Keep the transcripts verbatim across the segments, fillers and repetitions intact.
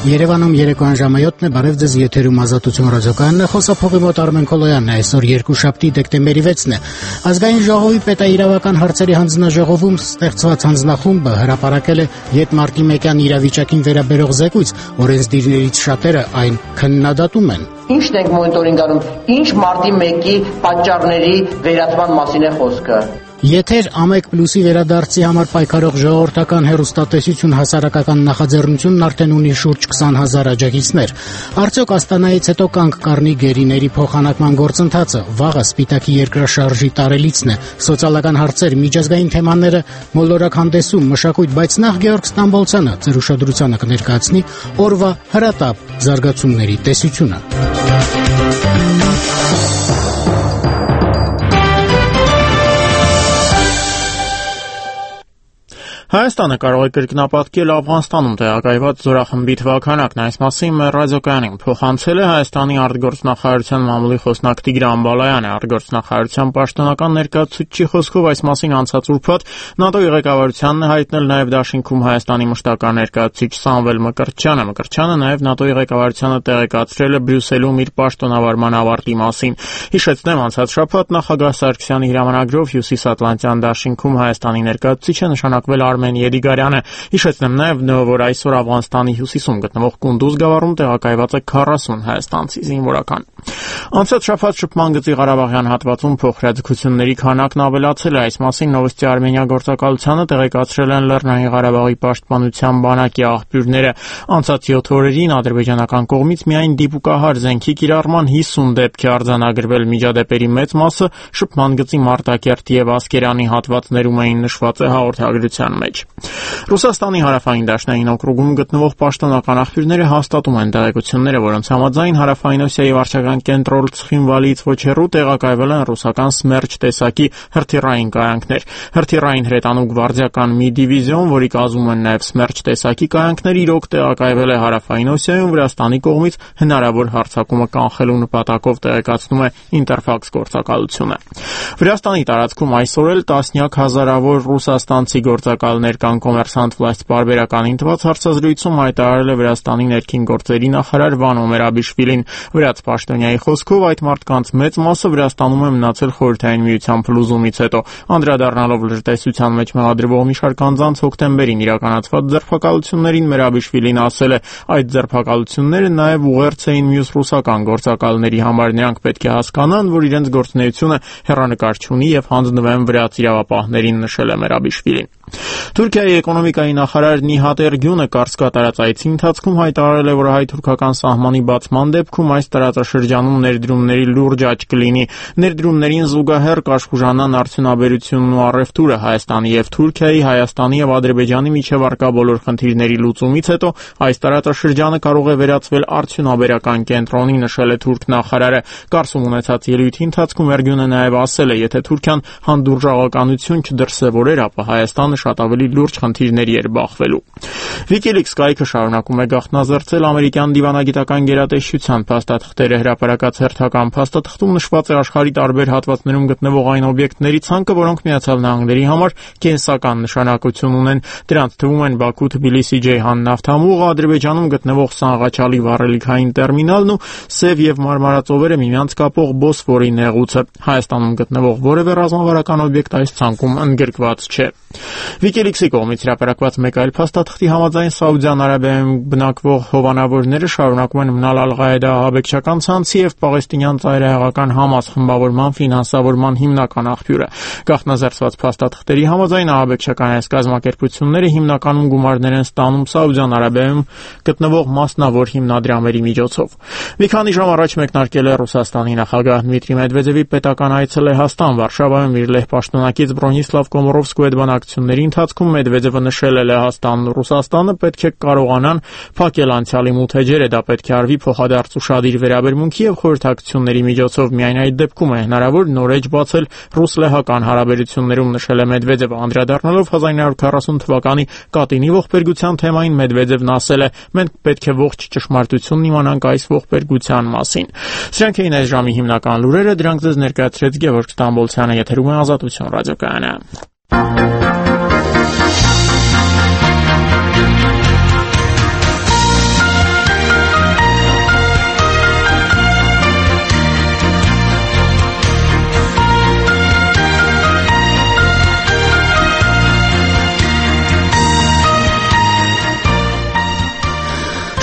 Երևանում երեկոյան ժամը յոթն է, բարև ձեզ, եթերում Ազատություն ռադիոկայանն է, խոսափողի մոտ Արմեն Քոլոյանն է, այսօր երկուշաբթի դեկտեմբերի վեցն է։ Ազգային ժողովի պետաիրավական հարցերի հանձնաժողովում ստեղծված հանձնախումբը հրապարակել է ետմարտի-մեկյան իրավիճակին վերաբերող զեկույց, օրենսդիրներից շատերը այն քննադատում են։ Ինչն ենք մոնիտորինգ անում, ինչ մարտի մեկի պատճառների վերացման մասին է խոսքը։ Եթեր Ամեկ Պլյուսի վերադարձի համար պայքարող ժողովրդական հեռուստատեսություն հասարակական նախաձեռնությունն արդեն ունի շուրջ քսան հազար աջակիցներ։ Արդյոք Աստանայից հետո կանգ կառնի գերիների փոխանակման գործընթացը, վաղը Սպիտակի երկրաշարժի տարելիցն է, սոցիալական հարցեր, միջազգային թեմաները, մոլորակ հանդեսում, մշակույթ, բայց նախ Գեորգ Ստամբոլցյանը ձեր ուշադրությանը կներկայացնի օրվա հրատապ զարգացումների տեսությունը։ Հայաստանը կարող է կրկնապատկել Աֆղանստանում տեղակայված զորախմբի թվաքանակն, այս մասին մեր ռադիոկայանին փոխանցել է Հայաստանի արտգործնախարարության մամուլի խոսնակ Տիգրան Բալայանը։ Արտգործնախարարության պաշտոնական ներկայացուցիչի խոսքով այս մասին անցած ուրբաթ ՆԱՏՕ-ի ղեկավարությանն է հայտնել նաև դաշինքում Հայաստանի մշտական ներկայացուցիչ Սամվել Մկրտչյանը։ Մկրտչյանը նաև ՆԱՏՕ-ի ղեկավարությանը տեղեկացրել է Բրյուսելում իր պաշտոնավարման ավարտի մասին։ Հիշեցնեմ, անցած շաբաթ նախագահ Սարգսյանի հրամանագրով Հյուսիսատլանտյան դաշինքում Հայաստանի ներկայացուցիչը նշանակվել Արմեն Եդիգարյանը։ Հիշեցնեմ նաև, որ այսօր Աֆղանստանի հյուսիսում գտնվող Կունդուզ գավառում տեղակայված է քառասուն հայաստանցի զինվորական։ Անցած շաբաթ շփման գծի Ղարաբաղյան հատվածում փոխհրաձգությունների քանակն ավելացել է, այս մասին Նովոստի Արմենիա գործակալությանը տեղեկացրել են Լեռնային Ղարաբաղի պաշտպանության բանակի աղբյուրները։ Անցած յոթ օրերին ադրբեջանական կողմից միայն դիպուկահար զենքի կիրառման հիսուն դեպք է արձանագրվել, միջադեպերի մեծ մասը շփման գծի Մարտակերտ եւ Ասկերանի հատվածներում էին նշված է հաղորդագրության մեջ։ Ռուսաստանի հարավային դաշնային օկրուգում գտնվող պաշտոնական աղբյուրները հաստատում են տեղեկությունները, որոնց համաձայն հարավային Օսիայի վարչական կենտրոն Ցխինվալիից ոչ հեռու տեղակայվել են ռուսական Սմերչ տեսակի հրթիռային կայանքներ։ Հրթիռային հրետանու գվարդիական մի դիվիզիոն, որի կազմում են նաև Սմերչ տեսակի կայանքներ, իրոք տեղակայվել է հարավային Օսիայում Վրաստանի կողմից հնարավոր հարձակումը կանխելու նպատակով, տեղեկացնում է Ինտերֆաքս գործակալությունը։ Վրաստանի տարածքում այսօր էլ տասնյակ հազարավոր ռուսաստանցի գործակալներ կան։ Կոմերսանտ Վլաստ պարբերականին տված հարցազրույցում հայտարարել է Վրաստանի ներքին գործերի նախարար Վանո Մերաբիշվիլին։ Վրաց պաշտոնյայի խոսքով այդ մարդկանց մեծ մասը Վրաստանում է մնացել Խորհրդային Միության փլուզումից հետո։ Անդրադառնալով լրտեսության մեջ մեղադրվող մի շարք անձանց հոկտեմբերին իրականացված ձերբակալություններին, Մերաբիշվիլին ասել է, այդ ձերբակալությունները նաև ուղերձ էին մյուս ռուսական գործակալների համար։ Նրանք պետք է հասկանան, որ իրենց գործունեությունը հեռանկար չունի եւ հանձնվեն վրաց իրավապահներին, նշել է Մերաբիշվիլին։ Թուրքիայի էկոնոմիկայի նախարար Նիհատ Էրգյունը կարծիք կատարած այցի ընթացքում հայտարարել է, որ հայ-թուրքական սահմանի բացման դեպքում այս տարածաշրջանում ներդրումների լուրջ աճ կլինի։ Ներդրումներին զուգահեռ կաշխուժանան արդյունաբերությունն ու առևտուրը։ Հայաստանի եւ Թուրքիայի, Հայաստանի եւ Ադրբեջանի միջև առկա բոլոր խնդիրների լուծումից հետո այս տարածաշրջանը կարող է վերածվել արդյունաբերական կենտրոնի, նշել է թուրք նախարարը։ Կարծում ունեցած ելույթի ընթացքում Էրգյունը նաև ասել է, եթե Թուրքիան հանդուրժողականություն չդրսևորեր, ապա Հայաստանը շատ ավելի լուրջ խնդիրների էր բախվելու։ WikiLeaks կայքը շարունակում է գաղտնազերծել ամերիկյան դիվանագիտական գերատեսչության փաստաթղթերը։ Հրապարակած հերթական փաստաթղթում նշված է աշխարհի տարբեր հատվածներում գտնվող այն օբյեկտների ցանկը, որոնք Միացյալ Նահանգների համար կենսական նշանակություն ունեն։ Դրանց թվում են Բաքու Թբիլիսի Ջեյհան նավթամուղը, Ադրբեջանում գտնվող Սանղաչալի վառելիքային տերմինալն ու Սև եւ Մարմարածովերը միմյանց կապող Բոսֆորի նեղուցը։ Հայաստանում գտնվող որևէ ռազմավարական օբյեկտ այս ցանկում ընդգրկված չէ։ WikiLeaks-ի կողմից հրապարակված մեկ այլ փաստաթղթի համաձայն Սաուդյան Արաբիայում բնակվող հովանավորները շարունակում են մնալ Ալ-Ղաիդա ահաբեկչական ցանցի եւ պաղեստինյան ծայրահեղական Համաս խմբավորման ֆինանսավորման հիմնական աղբյուրը։ Գաղտնազերծված փաստաթղթերի համաձայն ահաբեկչական այս կազմակերպությունները հիմնականում գումարներ են ստանում Սաուդյան Արաբիայում գտնվող մասնավոր հիմնադրամերի միջոցով։ Մի քանի ժամ առաջ մեկնարկել է Ռուսաստանի նախագահ Դմիտրի Մեդվեդևի պետական այցը Լեհաստան։ Վարշավայում իր լեհ պաշտոնակից Բրոնիսլավ Կոմորովսկու հետ բանակցությունների ընթացքում Մեդվեդևը նշել է Լեհաստանն ու Ռուսաստանը պետք է կարողանան փակել անցյալի մութ էջերը, դա պետք է արվի փոխադարձուշադիր վերաբերմունքի եւ խորհրդակցությունների միջոցով, միայն այդ դեպքում է հնարավոր նոր էջ բացել ռուս-լեհական հարաբերություններում, նշել է Մեդվեդևը։ Անդրադառնալով հազար ինը հարյուր քառասուն թվականի Կատինի ողբերգության թեմային Մեդվեդևն ասել է. մենք պետք է ողջ ճշմարտությունն իմանանք այս ողբերգության մասին։ Սրանք էին այս ժամի հիմնական լուրերը, դրանք ձեզ ներկայացրեց Գևորգ Ստամբոլցյանը, եթերում է Ազատություն ռադիոկայանը։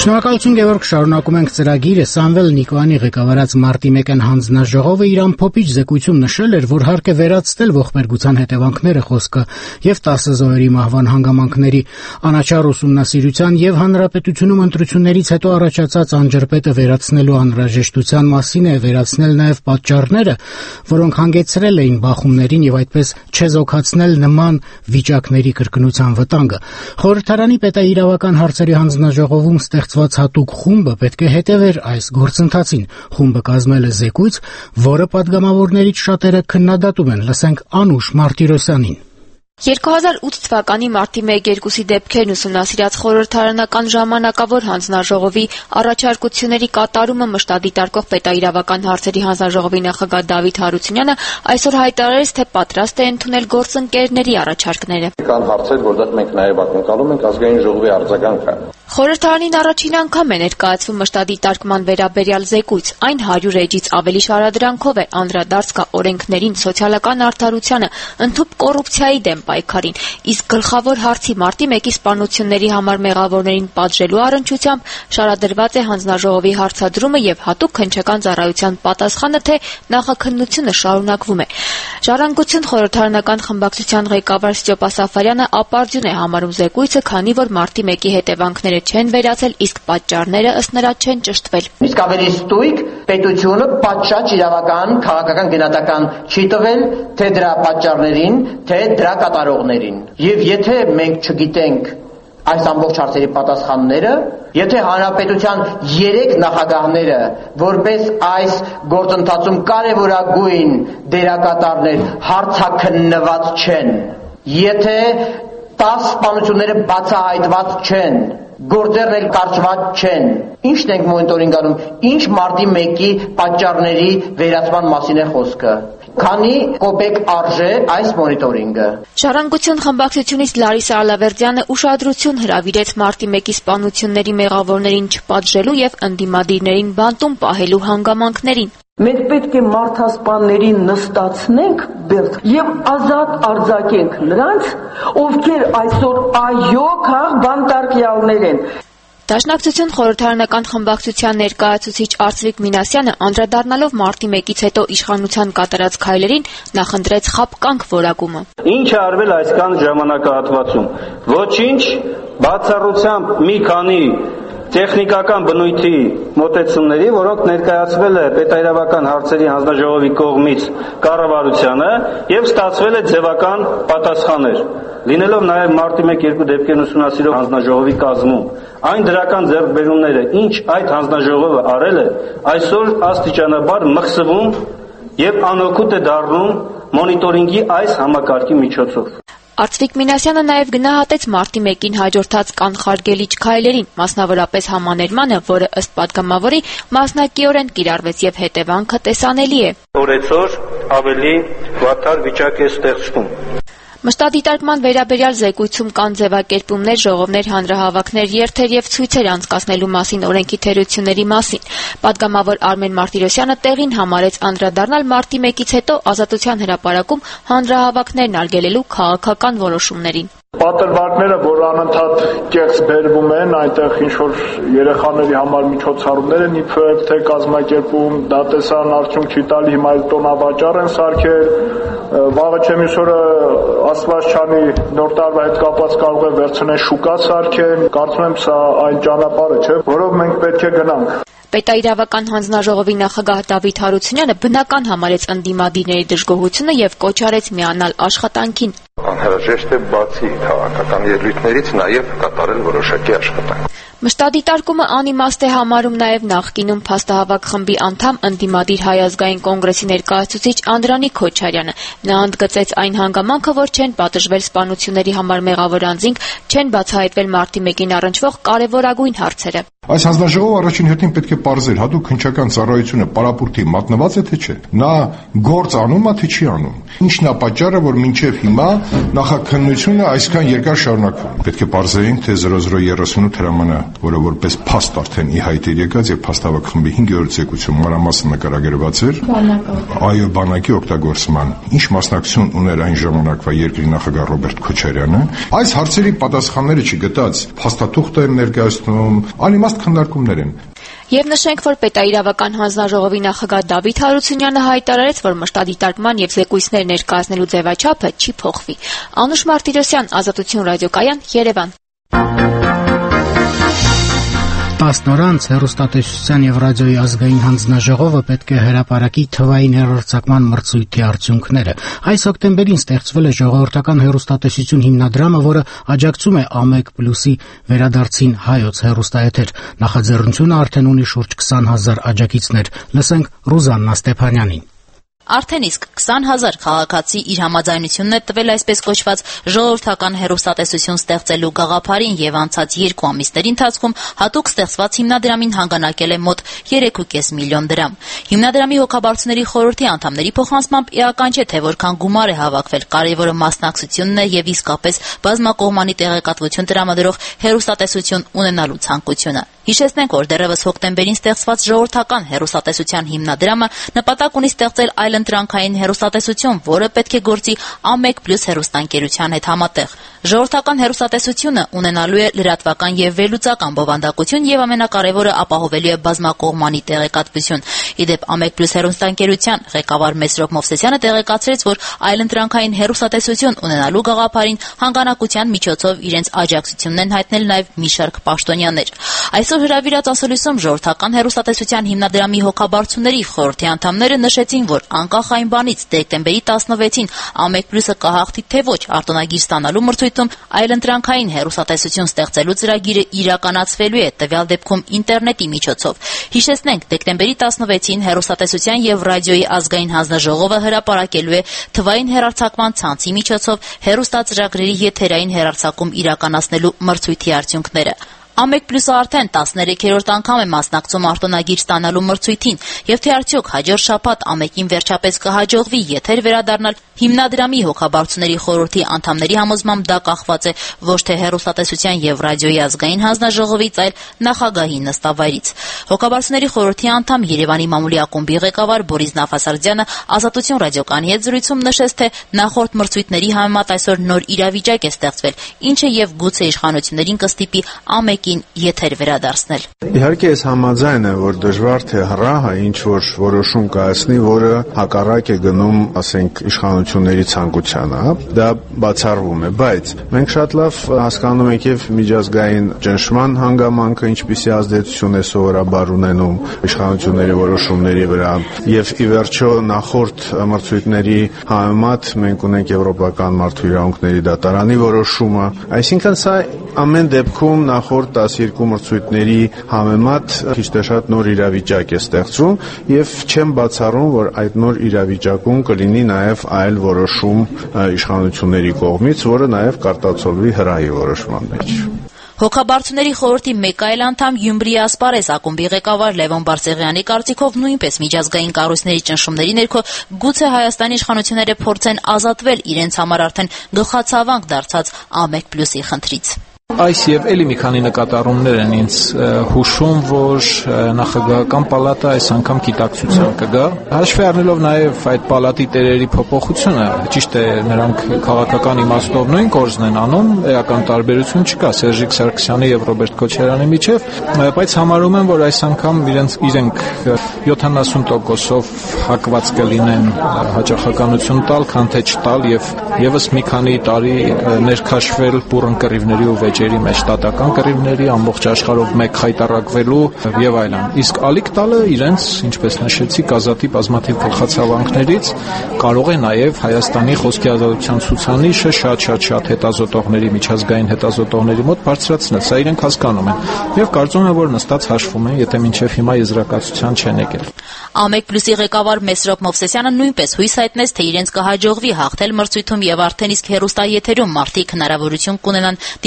Շնորհակալություն Գևորգ, շարունակում ենք ծրագիրը։ Սամվել Նիկոյանի ղեկավարած մարտի մեկին հանձնաժողովը իր ամփոփիչ զեկույցում նշել էր, որ հարկ է վերացնել ողբերգության հետևանքները խոսքը եւ տասը զոհերի մահվան հանգամանքների անաչառ ուսումնասիրության եւ հանրապետությունում ընտրություններից հետո առաջացած անջրպետը վերացնելու անհրաժեշտության մասին է, վերացնել նաեւ պատճառները, որոնք հանգեցրել էին բախումներին եւ այդպես չեզոքացնել նման վիճակների կրկնության վտանգը։ Խորհրդարանի պետաիրավական հարցերի հանձնաժողովում ստեղծված հատուկ խումբը պետք է հետևեր այս գործընթացին։ Խումբը կազմել է զեկույց, որը պատգամավորներից շատերը քննադատում են։ Լսենք Անուշ Մարտիրոսյանին։ երկու հազար ութ թվականի մարտի մեկ-երկուսի դեպքերն ուսումնասիրած խորհրդարանական ժամանակավոր հանձնաժողովի առաջարկությունների կատարումը մշտադիտարկող պետաիրավական հարցերի հանձնաժողովի նախագահ Դավիթ Հարությունյանը այսօր հայտարարեց, թե պատրաստ է ընդունել գործընկերների առաջարկները։ Կան հարցեր, որտեղ մենք նաև ակնկալում ենք ազգային ժողովի արձագանքը։ Խորհրդարանին առաջին անգամ է ներկայացվում մշտադիտարկման վերաբերյալ զեկույց։ Այն հարյուր էջից ավելի շարադրանքով է անդրադարձ կա օրենքներին, սոցիալական արդարությանը, ընդհանուր կոռուպցիայի դեմ պայքարին, իսկ գլխավոր հարցի մարտի մեկի սպանությունների համար մեղավորներին պատժելու առընչությամբ շարադրված է հանձնաժողովի հարցադրումը եւ հատուկ քննչական ծառայության պատասխանը, թե նախաքննությունը շարունակվում է։ Ժառանգություն խորհրդարանական խմբակցության ղեկավար Ստյոպա Սաֆարյանը ապարդյուն է համարում զեկույցը, քանի որ մարտի մեկի հետևանքները չեն վերացել, իսկ պատճառները ըստ նրա չեն ճշտվել։ Իսկ ավելի ստույգ պետությունը պատշաճ իրավական քաղաքական գնահատական չի տվել թե դրա պատճառներին, թե դրա կատարողներին։ Եվ եթե մենք չգիտենք այս ամբողջ հարցերի պատասխանները, եթե հանրապետության երեք նախագահները որպես այս գործընթացում կարևորագույն դերակատարներ հարցաքննված չեն, եթե տասը սպանությունները բացահայտված չեն, գործերն էլ կարճված չեն, ի՞նչն ենք մոնիտորինգ անում, ինչ մարտի մեկի պատճառների վերացման մասին է խոսքը։ Քանի կոպեկ արժե այս մոնիտորինգը։ Ժառանգություն խմբակցությունից Լարիսա Ալավերդյանը ուշադրություն հրավիրեց մարտի մեկի սպանությունների մեղավորներին չպատժելու եւ ընդդիմադիրներին բանտում պահելու հանգամանքներին։ Մենք պետք է մարդասպաններին նստացնենք բերդ եւ ազատ արձակենք նրանց, ովքեր այսօր այո քաղ բանտարկյալներ են։ Դաշնակցություն խորհրդարանական խմբակցության ներկայացուցիչ Արծվիկ Մինասյանը անդրադառնալով մարտի մեկից հետո իշխանության կատարած քայլերին նախընտրեց խապկանք որակումը։ Ինչ է արվել այսքան ժամանակահատվածում։ Ոչինչ, բացառությամբ մի քանի տեխնիկական բնույթի մոտեցումների, որոնք ներկայացվել է պետաիրավական հարցերի հանձնաժողովի կողմից կառավարությանը եւ ստացվել է ձևական պատասխաններ։ Լինելով նաև մարտի մեկ-երկու դեպքերն ուսումնասիրող հանձնաժողովի կազմում, այն դրական ձեռքբերումները, ինչ այդ հանձնաժողովը արել է, այսօր աստիճանաբար մխսվում եւ անօգուտ է դառնում մոնիտորինգի այս համակարգի միջոցով։ Արծվիկ Մինասյանը նաև գնահատեց մարտի մեկին հաջորդած կանխարգելիչ քայլերին, մասնավորապես համաներմանը, որը ըստ պատգամավորի մասնակիորեն կիրառվեց եւ հետևանքը տեսանելի է։ Օրեցօր ավելի վատար վիճակ է ստեղծվում։ Մշտադիտարկման վերաբերյալ զեկույցում կան ձևակերպումներ, ժողովներ, հանրահավաքներ, երթեր եւ ցույցեր անցկացնելու մասին օրենքի թերությունների մասին։ Պատգամավոր Արմեն Մարտիրոսյանը տեղին համարեց անդրադառնալ մարտի մեկից հետո Ազատության հրապարակում հանրահավաքներն արգելելու քաղաքական որոշումներին։ Պատրվակները, որ անընդհատ կեղծ բերվում են, այնտեղ ինչ-որ երեխաների համար միջոցառումներ են իբր թե կազմակերպում, դատեսան արդյունք չի տալի, հիմա էլ տոնավաճառ են սարքել, վաղը չեմ իսօրը Աստված չանի նոր տարվա հետ կապված կարող է վերցնել շուկա սարքել, կարծում եմ սա այն ճանապարհը չէ, որով մենք պետք է գնանք։ Պետաիրավական հանձնաժողովի նախագահ Դավիթ Հարությունյանը բնական համարեց ընդդիմադիրների դժգոհությունը եւ կոչ արեց միանալ աշխատանքին։ Անհրաժեշտ է բացի քաղաքական ելույթներից նաև կատարել որոշակի աշխատանք։ Մշտադիտարկումը անիմաստ է համարում նաև նախկինում փաստահավաք խմբի անդամ ընդդիմադիր Հայ ազգային կոնգրեսի ներկայացուցիչ Անդրանիկ Քոչարյանը։ Նա ընդգծեց այն հանգամանքը, որ չեն պատժվել սպանությունների համար մեղավոր անձինք, չեն բացահայտվել մարտի մեկին առնչվող կարևորագույն հարցերը։ Այս հանձնաժողովը առաջին հերթին պետք է պարզել հատուկ քննչական ծառայությունը պարապուրտի մատնված է թե չէ։ Նա գործ անում է թե չի անում։ Ինչն է պատճառը, որ մինչև հիմա նախաքննությունը այսքան երկար շարունակվում։ Պետք է պարզեինք, թե զրո զրո երեսունութ հրամանը, որը որպես փաստ արդեն ի հայտ էր եկած եւ փաստավակ խմբի հինգերորդ զեկույցում մանրամասն նկարագրված էր, այո, բանակի օգտագործման ինչ մասնակցություն ուներ այն ժամանակվա երկրի նախագահ Ռոբերտ Քոչարյանը, այս հարցերի պատասխանները չգտած փաստաթուղթ են ներկայացնում, անիմաստ քննարկումներ են։ Եվ նշենք, որ Պետաիրավական հանձնաժողովի նախագահ Դավիթ Հարությունյանը հայտարարեց, որ մշտադիտարկման եւ զեկույցներ ներկայացնելու ձևաչափը չի փոխվի։ Անուշ Մարտիրոսյան, Ազատություն ռադիոկայան, Երևան։ տասն օր անց Հեռուստատեսության եւ ռադիոյի ազգային հանձնաժողովը պետք է հրապարակի թվային հեռարձակման մրցույթի արդյունքները։ Այս հոկտեմբերին ստեղծվել է ժողովրդական հեռուստատեսություն հիմնադրամը, որը աջակցում է ԱՄԵԿ Պլյուսի վերադարձին հայոց հեռուստաեթեր։ Նախաձեռնությունը արդեն ունի շուրջ քսան հազար աջակիցներ։ Լսենք Ռուզաննա Ստեփանյանին։ Արդեն իսկ քսան հազար քաղաքացի իր համաձայնությունն է տվել այսպես կոչված ժողովրդական հեռուստատեսություն ստեղծելու գաղափարին եւ անցած երկու ամիսների ընթացքում հատուկ ստեղծված հիմնադրամին հանգանակել է մոտ երեք ու կես միլիոն դրամ։ Հիմնադրամի հոգաբարձուների խորհրդի անդամների փոխանցմամբ էական չէ, թե որքան գումար է հավաքվել, կարևորը մասնակցությունն է եւ իսկապես բազմակողմանի տեղեկատվություն տրամադրող հեռուստատեսություն ունենալու ցանկությունը։ Հիշեցնենք, որ դեռևս հոկտեմբերին ստեղծված ժողովրդական հեռուստատեսության հիմնադրամը նպատակ ունի ստեղծել այլընտրանքային հեռուստատեսություն, որը պետք է գործի ԱՄԵԿ Պլյուս հեռուստաընկերության հետ համատեղ։ Ժողովրդական հեռուստատեսությունը ունենալու է լրատվական եւ վերլուծական բովանդակություն եւ ամենակարևորը ապահովելու է բազմակողմանի տեղեկատվություն։ Իդեպ ԱՄԵԿ Պլյուս հեռուստաընկերության ղեկավար Մեսրոպ Մովսեսյանը տեղեկացրեց, որ այլընտրանքային հեռուստատեսություն ունենալու գաղափարին հանգանակության միջոցով իրենց աջակցությունն են հայտնել նաեւ մի շարք պաշտոնյաներ։ Այսօր հրավիրած ասուլիսում ժողովրդական հեռուստատեսության հիմնադրամի հոգաբարձուների խորհրդի անդամները նշեցին, որ անկախ այն բանից դեկտեմբերի տասնվեցին ԱՄԵԿ Պլյուսը կհաղթի թե ոչ արտոնագիր ստանալու մրցույթում, այլընտրանքային հեռուստատեսություն ստեղծելու ծրագիրը իրականացվելու է, տվյալ դեպքում ինտերնետի միջոցով։ Հիշեցնենք, դեկտեմբերի տասնվեցին հեռուստատեսության եւ ռադիոյի ազգային հանձնաժողովը հրապարակելու է թվային հեռարձակման ցանցի միջոցով հեռուստածրագրերի եթերային հեռարձակում իրականացնելու մրցույթի արդյունքները։ ԱՄԵԿ Պլյուսը արդեն տասներեքերորդ անգամ է մասնակցում արտոնագիր ստանալու մրցույթին, եւ թե արդյոք հաջորդ շաբաթ ԱՄԵԿ-ին վերջապես կհաջողվի եթեր վերադառնալ, հիմնադրամի հոգաբարձուների խորհրդի անդամների համոզմամբ դա կախված է ոչ թե հեռուստատեսության եւ ռադիոյի ազգային հանձնաժողովից, այլ նախագահի նստավայրից։ Հոգաբարձուների խորհրդի անդամ Երևանի մամուլի ակումբի ղեկավար Բորիս Նավասարդյանը Ազատություն ռադիոկայանի հետ զրույցում նշեց, թե նախորդ մրցույթների համեմատ այսօր նոր իրավիճակ է ստեղծվել, ինչը եւ գուցե իշխանություններին կստիպի ԱՄԵԿ-ին եթեր վերադարձնել։ Իհարկե ես համաձայն եմ, որ դժվար թե հրահը ինչ որ որոշում կայացնի, որը հակառակ է գնում, ասենք, իշխանությունների ցանկությանը, դա բացառվում է, բայց մենք շատ լավ հասկանում ենք եւ միջազգային ճնշման հանգամանքը, ինչպիսի ազդեցություն է սովորաբար ունենում իշխանությունների որոշումների վրա, եւ ի վերջո նախորդ մրցույթների համեմատ մենք ունենք Եվրոպական մարդու իրավունքների դատարանի որոշումը, այսինքն սա ամեն դեպքում նախորդ տասներկու մրցույթների համեմատ քիչ թե շատ նոր իրավիճակ է ստեղծում եւ չեմ բացառում, որ այդ նոր իրավիճակում կլինի նաեւ այլ որոշում իշխանությունների կողմից, որը նաեւ կարտացոլվի հրահի որոշման մեջ։ Հոգաբարձուների խորհրդի մեկ այլ անդամ Գյումրի ասպարեզ ակումբի ղեկավար Լևոն Բարսեղյանի կարծիքով նույնպես միջազգային կառույցների ճնշումների ներքո գուցե Հայաստանի իշխանությունները փորձեն ազատվել իրենց համար արդեն գլխացավանք դարձած ԱՄԵԿ Պլյուսի խնդրից։ Այս եւ էլի մի քանի նկատառումներ են ինձ հուշում, որ նախագահական պալատը այս անգամ գիտակցության կգա։ Հաշվի առնելով նաեւ այդ պալատի տերերի փոփոխությունը, ճիշտ է, նրանք քաղաքական իմաստով նույն կորզն են անում, էական տարբերություն չկա Սերժիկ Սարգսյանի եւ Ռոբերտ Քոչարյանի միջեւ, բայց համարում եմ, որ այս անգամ իրենց իրենք յոթանասուն տոկոսով հակված կլինեն հաջողականություն տալ, քան թե չտալ եւ եւս մի քանի տարի ներքաշվել բուրըն կռիվների ու վեճերի մեջ, տատական կռիվների, ամբողջ աշխարհով մեկ խայտարակվելու եւ այլն։ Իսկ ալիք տալը իրենց, ինչպես նշեցի, ազատի բազմաթիվ գլխացավանքներից կարող է նաեւ Հայաստանի խոսքի ազատության ցուցանիշը շատ-շատ-շատ հետազոտողների, միջազգային հետազոտողների մոտ բարձրացնել։ Սա իրենք հասկանում են եւ կարծում եմ, որ նստած հաշվում են, եթե մինչեւ հիմա եզրակացության չեն եկել։ ԱՄԵԿ Պլյուսի ղեկավար Մեսրոպ Մովսեսյանը նույնպես հույս հայտնեց, թե իրենց կհաջողվի հաղթել մրցույթում եւ արդեն իսկ հեռուստաեթերում մարդիկ հնարավորություն կունենան դիտել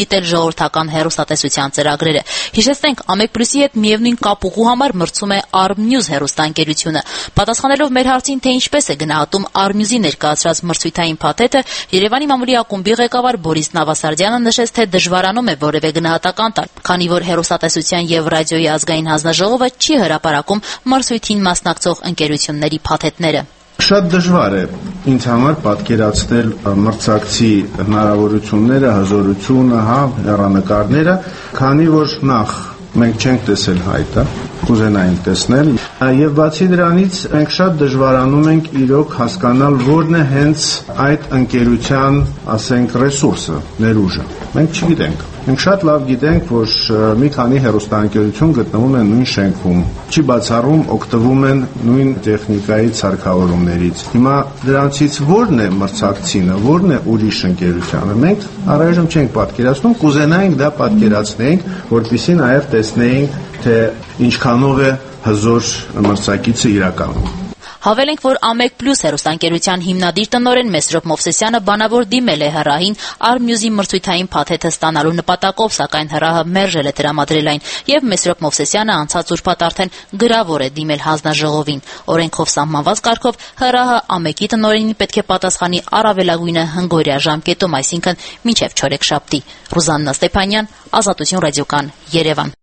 ժողովրդական հեռուստատեսության ծրագրերը։ Հիշեցնենք, Ամեկ+-ի հետ միևնույն կապուղու համար մրցում է Armnews հեռուստաընկերությունը։ Պատասխանելով մեր հարցին, թե ինչպես է գնահատում Armnews-ի ներկայացրած մրցույթային փաթեթը, Երևանի մամուլի ակումբի ղեկավար Բորիս Նավասարդյանը նշեց, թե դժվարանում է որևէ գնահատական տալ, քանի որ հեռուստատեսության եւ ռադիոյի ազգային հանձնաժողովը չի հրապարակում մրցույթին մասնակցող ընկերությունների փաթեթները։ Շատ դժվար է ինձ համար պատկերացնել մրցակցի հնարավորությունները, հզորությունը, հա, հեռանկարները, քանի որ նախ մենք չենք տեսել հայտը, կուզենայինք տեսնել, եւ բացի դրանից մենք շատ դժվարանում ենք իրոք հասկանալ որն է հենց այդ ընկերության, ասենք, ռեսուրսը, ներուժը։ Մենք չգիտենք։ Մենք շատ լավ գիտենք, որ մի քանի հեռուստաընկերություն գտնվում են նույն շենքում, չի բացառում օգտվում են նույն տեխնիկայի սարքավորումներից։ Հիմա դրանցից ո՞րն է մրցակցինը, ո՞րն է ուրիշ ընկերությանը։ Մենք առայժմ չենք պատկերացնում, կուզենայինք դա պատկերացնենք, որպեսզի նաև տեսնեինք, թե ինչքանով է հզոր մրցակիցը իրականում։ Հավելենք, որ Ամեկ+ հեռուստաընկերության հիմնադիր տնօրեն Մեսրոպ Մովսեսյանը բանավոր դիմել է ՀՌԱՀ-ին Armnews-ի մրցույթային փաթեթը ստանալու նպատակով, սակայն ՀՌԱՀ-ը մերժել է տրամադրել այն, եւ Մեսրոպ Մովսեսյանը անցած ուրբաթ արդեն գրավոր է դիմել հանձնաժողովին։ Օրենքով սահմանված կարգով ՀՌԱՀ-ը Ամեկի տնօրենին պետք է պատասխանի առավելագույնը հնգօրյա ժամկետում, այսինքն մինչև չորեքշաբթի։ Ռուզաննա Ստեփանյան, Ազատություն ռադիոկան, Երևան։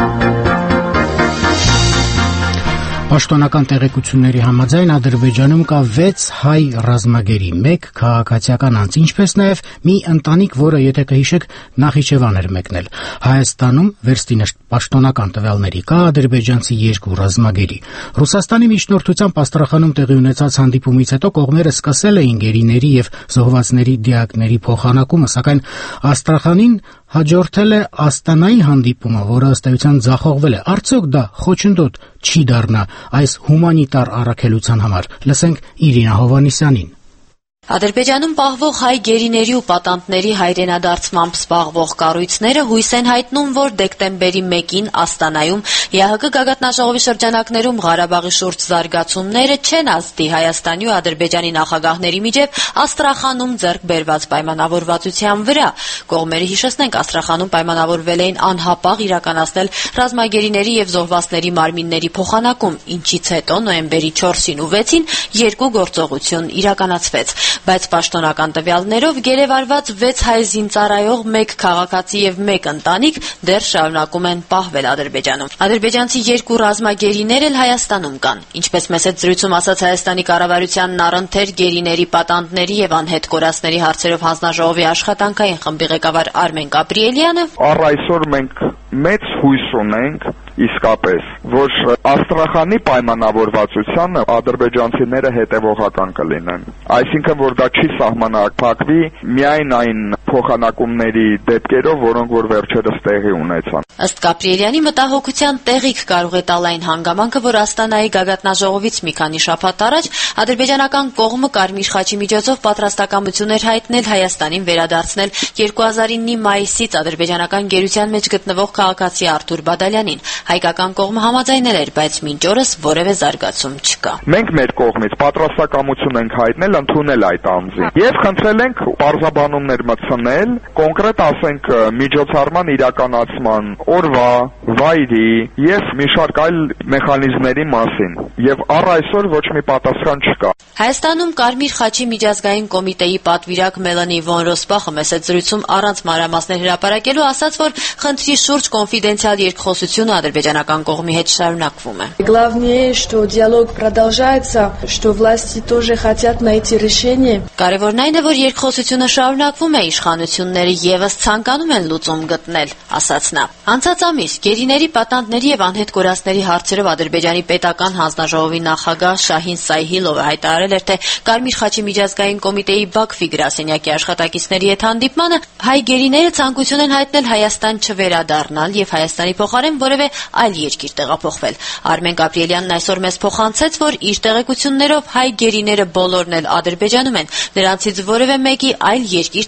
Պաշտոնական տեղեկությունների համաձայն Ադրբեջանում կա վեց հայ ռազմագերի, մեկ քաղաքացիական անձ, ինչպես նաև մի ընտանիք, որը, եթե կհիշեք, Նախիջևան էր մեկնել։ Հայաստանում վերստինը պաշտոնական տվյալների կա ադրբեջանցի երկու ռազմագերի։ Ռուսաստանի միջնորդությամբ Աստրախանում տեղի ունեցած հանդիպումից հետո կողմերը սկսել էին գերիների եւ զոհվածների դիակների փոխանակումը, սակայն Աստրախանին հաջորդել է Աստանայի հանդիպումը, որը ըստ էության ձախողվել է։ Արդյոք դա խոչընդոտ չի դառնա այս հումանիտար առաքելության համար։ Լսենք Իրինա Հովհաննիսյանին։ Ադրբեջանում պահվող հայ գերիների ու պատանդների հայրենադարձմամբ զբաղվող կառույցները հույս են հայտնում, որ դեկտեմբերի մեկին Աստանայում ԵԱՀԿ գագաթնաժողովի շրջանակներում Ղարաբաղի շուրջ զարգացումները չեն ազդի Հայաստանի ու Ադրբեջանի նախագահների միջև Աստրախանում ձեռք բերված պայմանավորվածության վրա։ Կողմերը, հիշեցնենք, Աստրախանում պայմանավորվել էին անհապաղ իրականացնել ռազմագերիների եւ զոհվածների մարմինների փոխանակում, ինչից հետո նոյեմբերի չորսին ու վեցին երկու գործողություն իրականացվեց։ Բայց պաշտոնական տվյալներով գերեվարված վեց հայ զինծառայող, մեկ քաղաքացի եւ մեկ ընտանիք դեռ շարունակում են պահվել Ադրբեջանում։ Ադրբեջանցի երկու ռազմագերիներ էլ Հայաստանում կան։ Ինչպես մեծ զրույցում ասաց Հայաստանի կառավարությանն առընթեր գերիների, պատանդների եւ անհետ կորածների հարցերով հանձնաժողովի աշխատանքային խմբի ղեկավար Արմեն Գաբրիելյանը, առ այսօր մենք մեծ հույս ունենք իսկապես, որ Աստրախանի պայմանավորվածությանը ադրբեջանցիները հետևողական կլինեն։ Այսինքն, որ դա չի սահմանափակվի միայն այն փոխանակումների դեպքերով, որոնք որ վերջերս տեղի ունեցան։ Ըստ Գաբրիելյանի մտահոգության տեղիք կարող է տալ այն հանգամանքը, որ Աստանայի գագաթնաժողովից մի քանի շաբաթ առաջ ադրբեջանական կողմը Կարմիր խաչի միջոցով պատրաստակամություն էր հայտնել Հայաստանին վերադարձնել երկու հազար իննի մայիսից ադրբեջանական գերության մեջ գտնվող քաղաքացի Արթուր Բադալյանին։ Հայկական կողմը համաձայնել էր, բայց մինչ օրս որևէ զարգացում չկա։ Մենք մեր կողմից պատրաստակամություն ենք հայտնել ընդունել այդ անձին եւ խնդրել ենք պարզաբանումներ մտցնել, կոնկրետ ասենք միջոցառման իրականացման օրվա, վայրի եւ մի շարք այլ մեխանիզմների մասին եւ առ այսօր ոչ մի պատասխան չկա։ Հայաստանում Կարմիր խաչի միջազգային կոմիտեի պատվիրակ Մելանի Վոն Ռոսբախը մեծ զրույցում առանց մանրամասներ հրապարակելու ասաց, որ խնդրի շուրջ կոնֆիդենցիալ երկխոսությունը ադրբեջանական կողմի հետ շարունակվում է։ Главное, что диалог продолжается, что власти тоже хотят найти решение. Կարևորն այն է, որ երկխոսությունը շարունակվում է, իշխանությունները եւս ցանկանում են լուծում գտնել, ասաց նա։ Անցած ամիս գերիների, պատանդների եւ անհետ կորածների հարցերով Ադրբեջանի պետական հանձնաժողովի նախագահ Շահին Սայհիլովը հայտարարել էր, թե Կարմիր խաչի միջազգային կոմիտեի Բաքվի գրասենյակի աշխատակիցների հետ հանդիպմանը հայ գերիները ցանկություն են հայտնել Հայաստան չվերադառնալ եւ Հայաստանի փոխարեն որևէ այլ երկիր տեղափոխվել։ Արմեն Գաբրիելյանն այսօր մեզ փոխանցեց, որ իր տեղեկություններով հայ գերիները բոլորն էլ Ադրբեջանում են, նրանցից որևէ մեկի այլ երկիր տեղափոխվել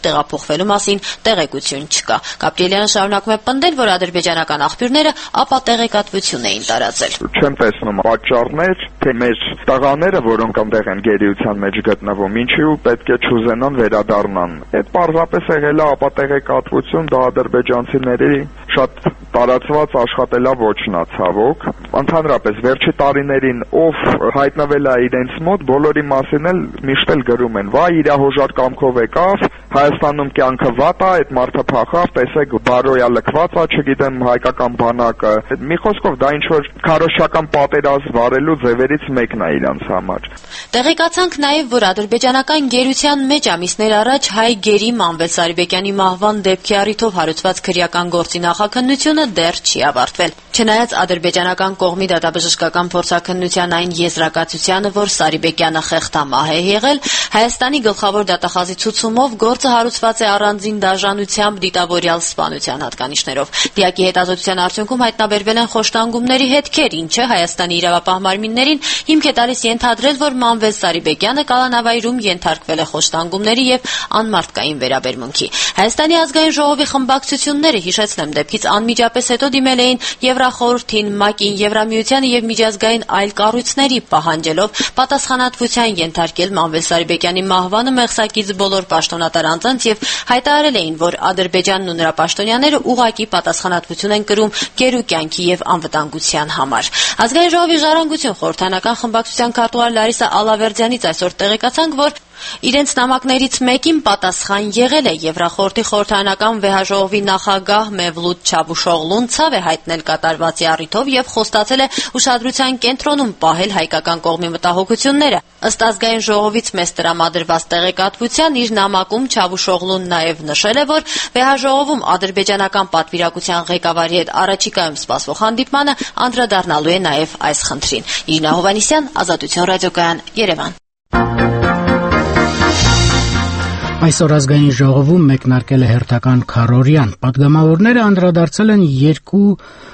կարգվելու մասին տեղեկություն չկա։ Գաբրիելյանը շարունակում է պնդել, որ ադրբեջանական աղբյուրները ապատեղեկատվություն էին տարածել։ Չեմ տեսնում պատճառներ, թե մեր տղաները, որոնք այնտեղ են գերիության մեջ գտնվում, ինչու պետք է չուզենան վերադառնան։ Այդ պարզապես եղել է ապատեղեկատվություն, դա ադրբեջանցիների շատ տարածված աշխատելավոճն է ցավոք։ Ընդհանրապես վերջի տարիներին ով հայտնվել է իրենց մոտ, բոլորի մասին էլ միշտ էլ գրում են. «Վայ, իր հոժար կամքով եկավ, Հայաստանում կյանքը վատ է, այդ մարդը փախավ, տեսեք, բարոյա լքված է, չգիտեմ, հայկական բանակը»։ Մի խոսքով դա ինչ որ քարոզչական պատերազմ վարելու ձևերից մեկն է իրանց համար։ Տեղեկացանք նաև, որ ադրբեջանական գերության մեջ ամիսներ առաջ հայ գերի Մանվել Սարիբեկյանի մահվան դեպքի առիթով հարուցված քրեական գործի նախաքննությունը դեռ չի ավարտվել։ Չնայած ադրբեջանական կողմի դատաբժշկական փորձաքննության այն եզրակացությանը, որ Սարիբեկյանը խեղդամահ է եղել, Հայաստանի գլխավոր դատախազի ցուցումով գործը հարուցված է առանձին դաժանությամբ դիտավորյալ սպանության հատկանիշներով։ Դիակի հետազոտության արդյունքում հայտնաբերվել են խոշտանգումների հետքեր, ինչը Հայաստանի իրավապահ մարմիններին հիմք է տալիս ենթադրել, որ Մանվել Սարիբեկյանը կալանավայրում ենթարկվել է խոշտանգումների եւ անմարդկային վերաբերմունքի։ Հայաստանի ազգային ժողովի խմբակցությունները, հիշեցնեմ, դեպքից անմիջապես հետո դիմել էին Եվրախորհրդին, ՄԱԿ-ին, Եվրամիությանը եւ միջազգային այլ կառույցների, պահանջելով պատասխանատվության ենթարկել Մանվել Սարիբեկյանի մահվանը մեղսակից բոլոր պաշտոնատար անձանց եւ հայտարարել էին, որ Ադրբեջանն ու նրա պաշտոնյաները ուղղակի պատասխանատվություն են կրում գերու կյանքի եւ անվտանգության համար։ Ազգային ժողովի ժառանգություն խորհրդանական խմբակցության քարտուղար Լարիսա Ալավերդյանից այսօր տեղեկացանք, որ իրենց նամակներից մեկին պատասխան եղել է Եվրախորհրդի խորհրդարանական վեհաժողովի նախագահ Մևլութ Չավուշօղլուն ցավ է հայտնել կատարվածի առիթով եւ խոստացել է ուշադրության կենտրոնում պահել հայկական կողմի մտահոգությունները։ Ըստ ազգային ժողովից մեծ տրամադրված տեղեկատվության իր նամակում Չավուշօղլուն նաեւ նշել է, որ վեհաժողովում ադրբեջանական պատվիրակության ղեկավարի հետ առաջիկայում սպասվող հանդիպմանը անդրադառնալու է նաեւ այս խնդրին։ Իրինա Հովհաննիսյան, Ազատություն ռադիոկայան, Երևան։ Այսօր ազգային ժողովում մեկնարկել է հերթական քառօրյան։ Պատգամավորները անդրադարձել են երկու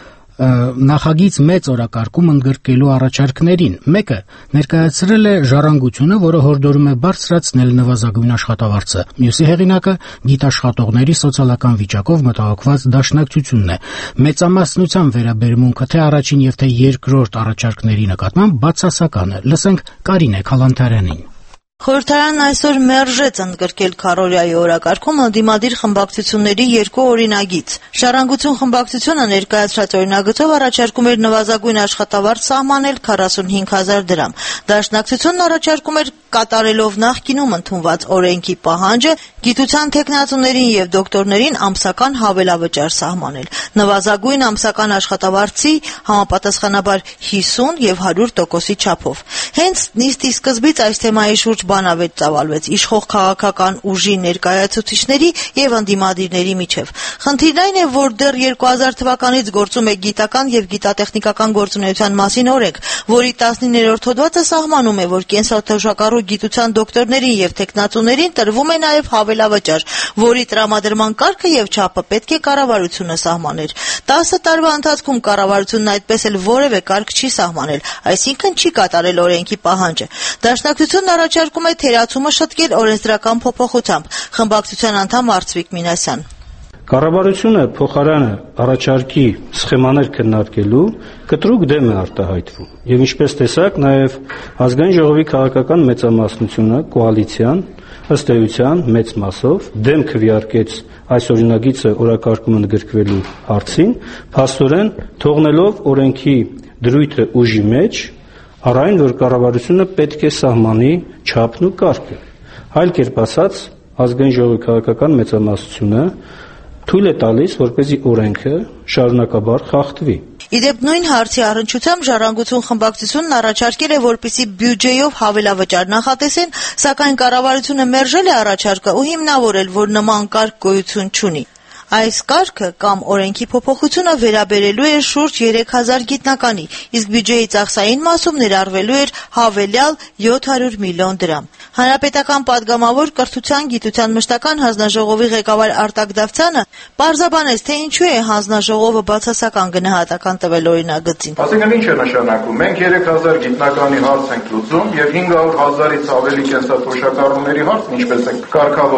նախագիծ մեծ օրակարգում ընդգրկելու առաջարկներին։ Մեկը ներկայացրել է ժառանգությունը, որը հորդորում է բարձրացնել նվազագույն աշխատավարձը։ Մյուսի հեղինակը գիտաշխատողների սոցիալական վիճակով մտահոգված դաշնակցությունն է։ Մեծամասնության վերաբերմունքը թե առաջին եւ թե երկրորդ առաջարկների նկատմամբ բացասական է։ Լսենք Կարինե Քալանթարյանին։ Խորհրդարանն այսօր մերժեց ընդգրկել քառօրյայի օրակարգում ընդդիմադիր խմբակցությունների երկու օրինագիծ։ Ժառանգություն խմբակցությունը ներկայացրած օրինագծով առաջարկում էր նվազագույն աշխատավարձ սահմանել քառասունհինգ հազար դրամ։ Դաշնակցությունն առաջարկում էր կատարելով նախկինում ընդունված օրենքի պահանջը գիտության թեկնածուներին եւ դոկտորներին ամսական հավելավճար սահմանել։ Նվազագույն ամսական աշխատավարձի համապատասխանաբար հիսուն եւ հարյուր տոկոսի չափով։ Հենց նիստի սկզբից այս թեմայի շուրջ բանավեճ ծավալվեց իշխող քաղաքական ուժի ներկայացուցիչների եւ ընդդիմադիրների միջև։ Խնդիրն այն է, որ դեռ երկու հազար թվականից գործում է գիտական եւ գիտատեխնիկական գործունեության մասին օրենք, որի տասնիններորդ հոդվածը սահմանում է, որ կենսաթոշակառու գիտության դոկտորներին եւ տեխնացուներին տրվում է նաեւ հավելավճար, որի տրամադրման կարգը եւ չափը պետք է կառավարությունը սահմաներ։ տասը տարվա ընթացքում կառավարությունն այդպես էլ որևէ կարգ չի սահմանել, այսինքն չի կատարել օրենքի պահանջը։ Դաշնակցությունն առաջարկում է թերացումը շտկել օրենսդրական փոփոխությամբ։ Խմբակցության անդամ Արծվիկ Մինասյան։ Կառավարությունը փոխարենը առաջարկի սխեմաներ քննարկելու կտրուկ դեմ է արտահայտվում եւ ինչպես տեսակ նաեւ ազգային ժողովի քաղաքական մեծամասնությունը կոալիցիան ըստ էության մեծ մասով դեմ քվեարկեց այս օրինագիծը օրակարգում ընդգրկվելու հարցին, փաստորեն թողնելով օրենքի դրույթը ուժի մեջ, առայն որ կառավարությունը պետք է սահմանի չափն ու կարգը։ Այլ կերպ ասած, ազգային ժողովի քաղաքական մեծամասնությունը թույլ է տալիս, որպեսզի օրենքը շարունակաբար խախտվի։ Իդեպ նույն հարցի առնչությամբ Ժառանգություն խմբակցությունն առաջարկել է, որպեսզի բյուջեով հավելավճար նախատեսեն, սակայն կառավարությունը մերժել է առաջարկը ու հիմնավորել, որ նման կարգ գոյություն չունի։ Այս կարգը կամ օրենքի փոփոխությունը վերաբերելու էր շուրջ երեք հազար գիտնականի, իսկ բյուջեի ծախսային մասում ներառվելու էր հավելյալ յոթ հարյուր միլիոն դրամ։ Հանրապետական պատգամավոր կրթության, գիտության մշտական հանձնաժողովի ղեկավար Արտակ Դավթյանը պարզաբանեց, թե ինչու է հանձնաժողովը բացասական գնահատական տվել օրինագծին։ Այսինքն ինչ է նշանակում։ Մենք երեք հազար գիտնականի հարց ենք լուծում եւ հինգ հարյուր հազարից ավելի կենսաթոշակառուների հարցն ինչպես ենք կարգավորում։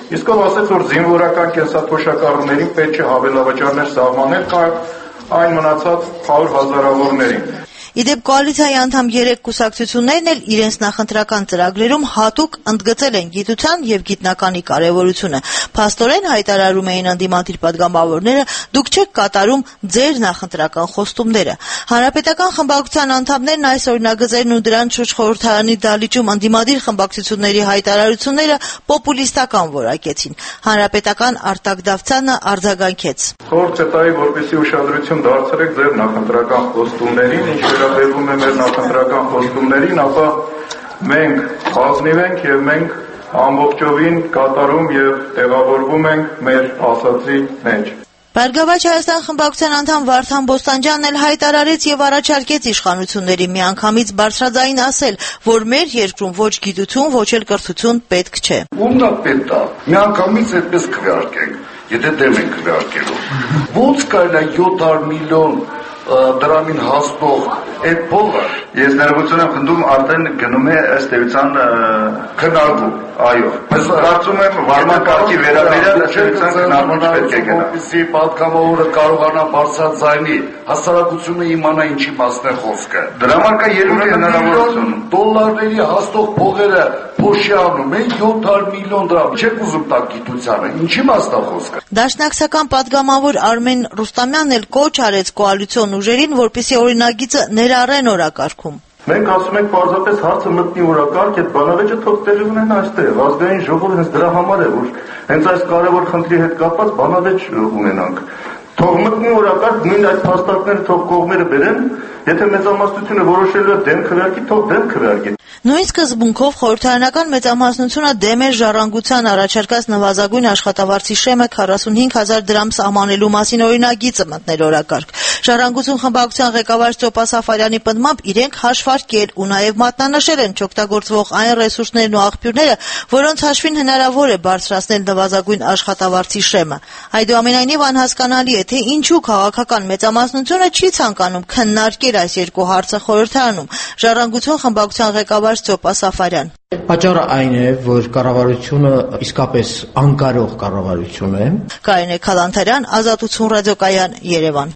Իսկ ով ասեց, որ զինվորական կենսաթոշակառուներին պետք է հավելավճարներ սահմանել այն մնացած հարյուր հազարավորներին։ Իդեպ կոալիցիայի անդամ երեք կուսակցություններն էլ իրենց նախընտրական ծրագրերում հատուկ ընդգծել են գիտության եւ գիտնականի կարեւորությունը։ Փաստորեն հայտարարում էին ընդդիմադիր պատգամավորները, դուք չեք կատարում ձեր նախընտրական խոստումները։ Հանրապետական խմբակցության անդամներն այս օրինագծերն ու դրանց շուրջ խորհրդարանի դահլիճում ընդդիմադիր խմբակցությունների հայտարարությունները պոպուլիստական որակեցին։ Հանրապետական Արտակ Դավթյանը արձագանքեց. Խորհուրդ կտայի, որպեսզի ուշադրություն դարձրեք ձեր նախընտրական խոստումներին, ինչ վերաբերվում է մեր նախընտրական խոստումներին, ապա մենք ազնիվ ենք եւ մենք ամբողջովին կատարում եւ տեղավորվում ենք մեր ասացի մեջ։ Բարգավաճ Հայաստան խմբակցության անդամ Վարդան Բոստանջյանն էլ հայտարարեց եւ առաջարկեց իշխանությունների միանգամից բարձրաձայն ասել, որ մեր երկրում ոչ գիտություն, ոչ էլ կրթություն պետք չէ։ Ո՞ւմն է պետք է։ Միանգամից այդպես քվեարկենք, եթե դեմ ենք քվեարկելու։ Ո՞նց կարելի է յոթ հարյուր միլիոն դրամին հասնող այդ փողը։ Ես ներողություն եմ խնդրում, արդեն գնում է ըստ էության քննարկում, այո։ Ես կարծում եմ վարման կարգի վերաբերյալ ըստ էության քննարկում պետք է գնա։ Որպեսզի պատգամավորը կարողանա բարձրաձայնի հասարակությունը իմանա ինչի մասն է խոսքը։ Դրա համար կա երրորդ հնարավորություն։ Դոլարների հասնող փողերը փոշիանում են յոթ հարյուր միլիոն դրամ։ Չեք ուզում տալ գիտությանը, ինչի մասն է խոսքը։ Դաշնակցական պատգամավոր Արմեն Ռուստամյանն էլ կոչ արեց կոալիցիոն ուժերին, որպեսզի օրինագիծը ներառեն օրակարգում։ Մենք ասում ենք պարզապես հարցը մտնի օրակարգ, այդ բանավեճը թող տեղի ունենա այստեղ։ Ազգային ժողովը հենց դրա համար է, որ հենց այս կարևոր խնդրի հետ կապված բանավեճ ունենանք։ Թող մտնի օրակարգ, նույն այդ փաստարկները թող կողմերը բերեն, եթե մեծամասնությունը որոշելու է դեմ քվեարկի, թող դեմ քվեարկի։ Նույն սկզբունքով խորհրդարանական մեծամասնությունը դեմ էր ժառանգության առաջարկած նվազագույն աշխատավարձի շեմը քառասունհինգ հազար դրամ սահմանելու մասին օրինագիծը մտնել օրակարգ։ Ժառանգություն խմբակցության ղեկավար Ծոպա Սաֆարյանի պնդմամբ իրենք հաշվարկել ու նաև մատնանշել են չօգտագործվող այն ռեսուրսներն ու աղբյուրները, որոնց հաշվին հնարավոր է բարձրացնել նվազագույն աշխատավարձի շեմը։ Այդուամենայնիվ անհասկանալի է, թե ինչու քաղաքական մեծամասնությունը չի ցանկանում քննարկել այս երկու հարցը խորհրդարանում։ Ժառանգություն խմբակցության ղեկավար Ծոպա Սաֆարյան. Պատճառը այն է, որ կառավարությունը իսկապես անկարող կառավարություն է։ Կարինե Քալանթարյան, Ազատություն ռադիոկայան, Երևան։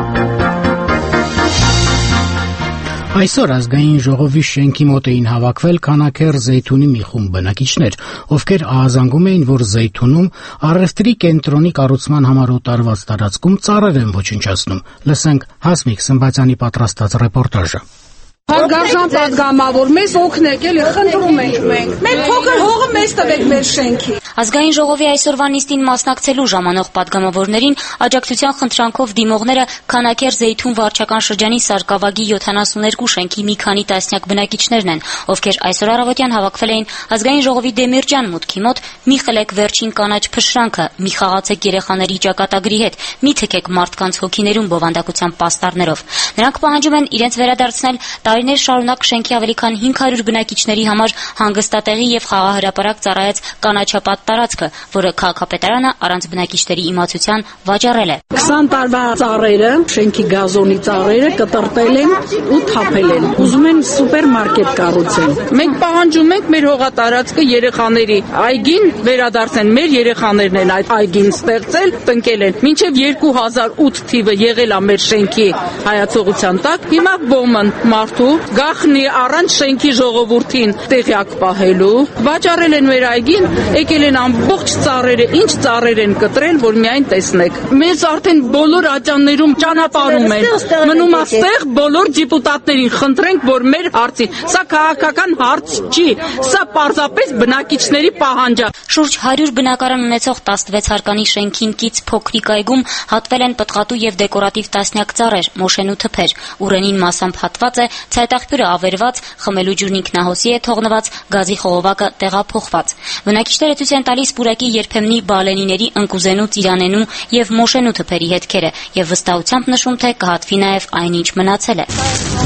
Այսօր ազգային ժողովի շենքի մոտ էին հավաքվել Քանաքեռ Զեյթունի մի խումբ բնակիչներ, ովքեր ահազանգում էին, որ Զեյթունում առևտրի կենտրոնի կառուցման համար օտարված տարածքում ծառեր են ոչնչացնում։ Լսենք Հասմիկ Սմբացյանի պատրաստած ռեպորտաժը։ Հարգարժան պատգամավոր, մեզ օգնեք, էլի խնդրում ենք մենք։ Մեր փոքր հողը մեզ տվեք մեր շենքի։ Ազգային ժողովի այսօրվա նիստին մասնակցելու ժամանող պատգամավորներին աջակցության խնդրանքով դիմողները Քանաքեռ Զեյթուն վարչական շրջանի Սարգսավագի յոթանասուներկու շենքի մի քանի տասնյակ բնակիչներն են, ովքեր այսօր առավոտյան հավաքվել էին ազգային ժողովի Դեմիրճյան մուտքի մոտ մի խլեք վերջին կանաչ փշրանքը, մի խաղացեք երեխաների ճակատագրի հետ, մի թքեք մարդկանց հոգիներում բովանդակության պաստառներով։ Նրանք պահանջում են իրենց վերադարձնել տարիներ շարունակ շենքի ավելի քան հինգ հարյուր բնակիչների համար հանգստատեղի եւ խաղահրապարակ ծառայեց կանաչապատ տարածքը, որը քաղաքապետարանը առանց բնակիչների իմացության վաճառել է։ քսան տարվա ծառերը, շենքի գազոնի ծառերը կտրտել են ու թափել են։ Ուզում են սուպերմարկետ կառուցեն։ Մենք պահանջում ենք մեր հողատարածքը երեխաների այգին վերադարձեն։ Մեր երեխաներն են այդ այգին ստեղծել, տնկել են։ Մինչև երկու հազար ութ թիվը եղել է մեր շենքի հայացողության տակ։ Հիմա բոմն մարդու գախնի առանց շենքի ժողովրդին տեղյակ պահելու։ Վաճառել են մեր այգին, եկել են ամբողջ ծառերը, ինչ ծառեր են կտրել, որ միայն տեսնեք։ Մեզ արդեն բոլոր ատյաններում ճանապարհում են։ Մնում աստեղ բոլոր դիպուտատներին խնդրենք, որ մեր հարցին, սա քաղաքական հարց չի, սա պարզապես բնակիչների պահանջ է։ Շուրջ հարյուր բնակարան ունեցող տասնվեց հարկանի շենքին կից փոքրիկ այգում հատվել են պտղատու եւ դեկորատիվ տասնյակ ծառեր, մոշեն ու թփեր։ Ուրենին մասամբ հատված է, ցայտաղբյուրը ավերված, խմելու ջուրն ինքնահոսի է թողնված, գազի խողովակը տեղափոխված։ Բնակիչները ցույց են տալիս պուրակի երբեմնի բալենիների ընկուզենու, ծիրանենու եւ մոշենու թփերի հետքերը եւ վստահությամբ նշում, թե կհատվի նաեւ այն, ինչ մնացել է։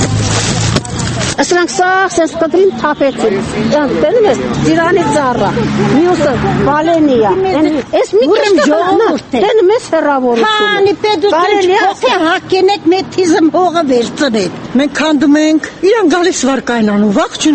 Ասրանք սա sense կտրին թափեցին։ Դերում ես ծիրանի ծառա, մյուսը բալենիա։ Էս մի քիչ ժողովուրդ է։ Դեն մեզ հեռավորություն։ Հանի պետություն թե հակենեք մեթիզմ հողը վերցնեք։ Մենք քանդում ենք, իրան գալիս վարկայնան ու վախ չունեն։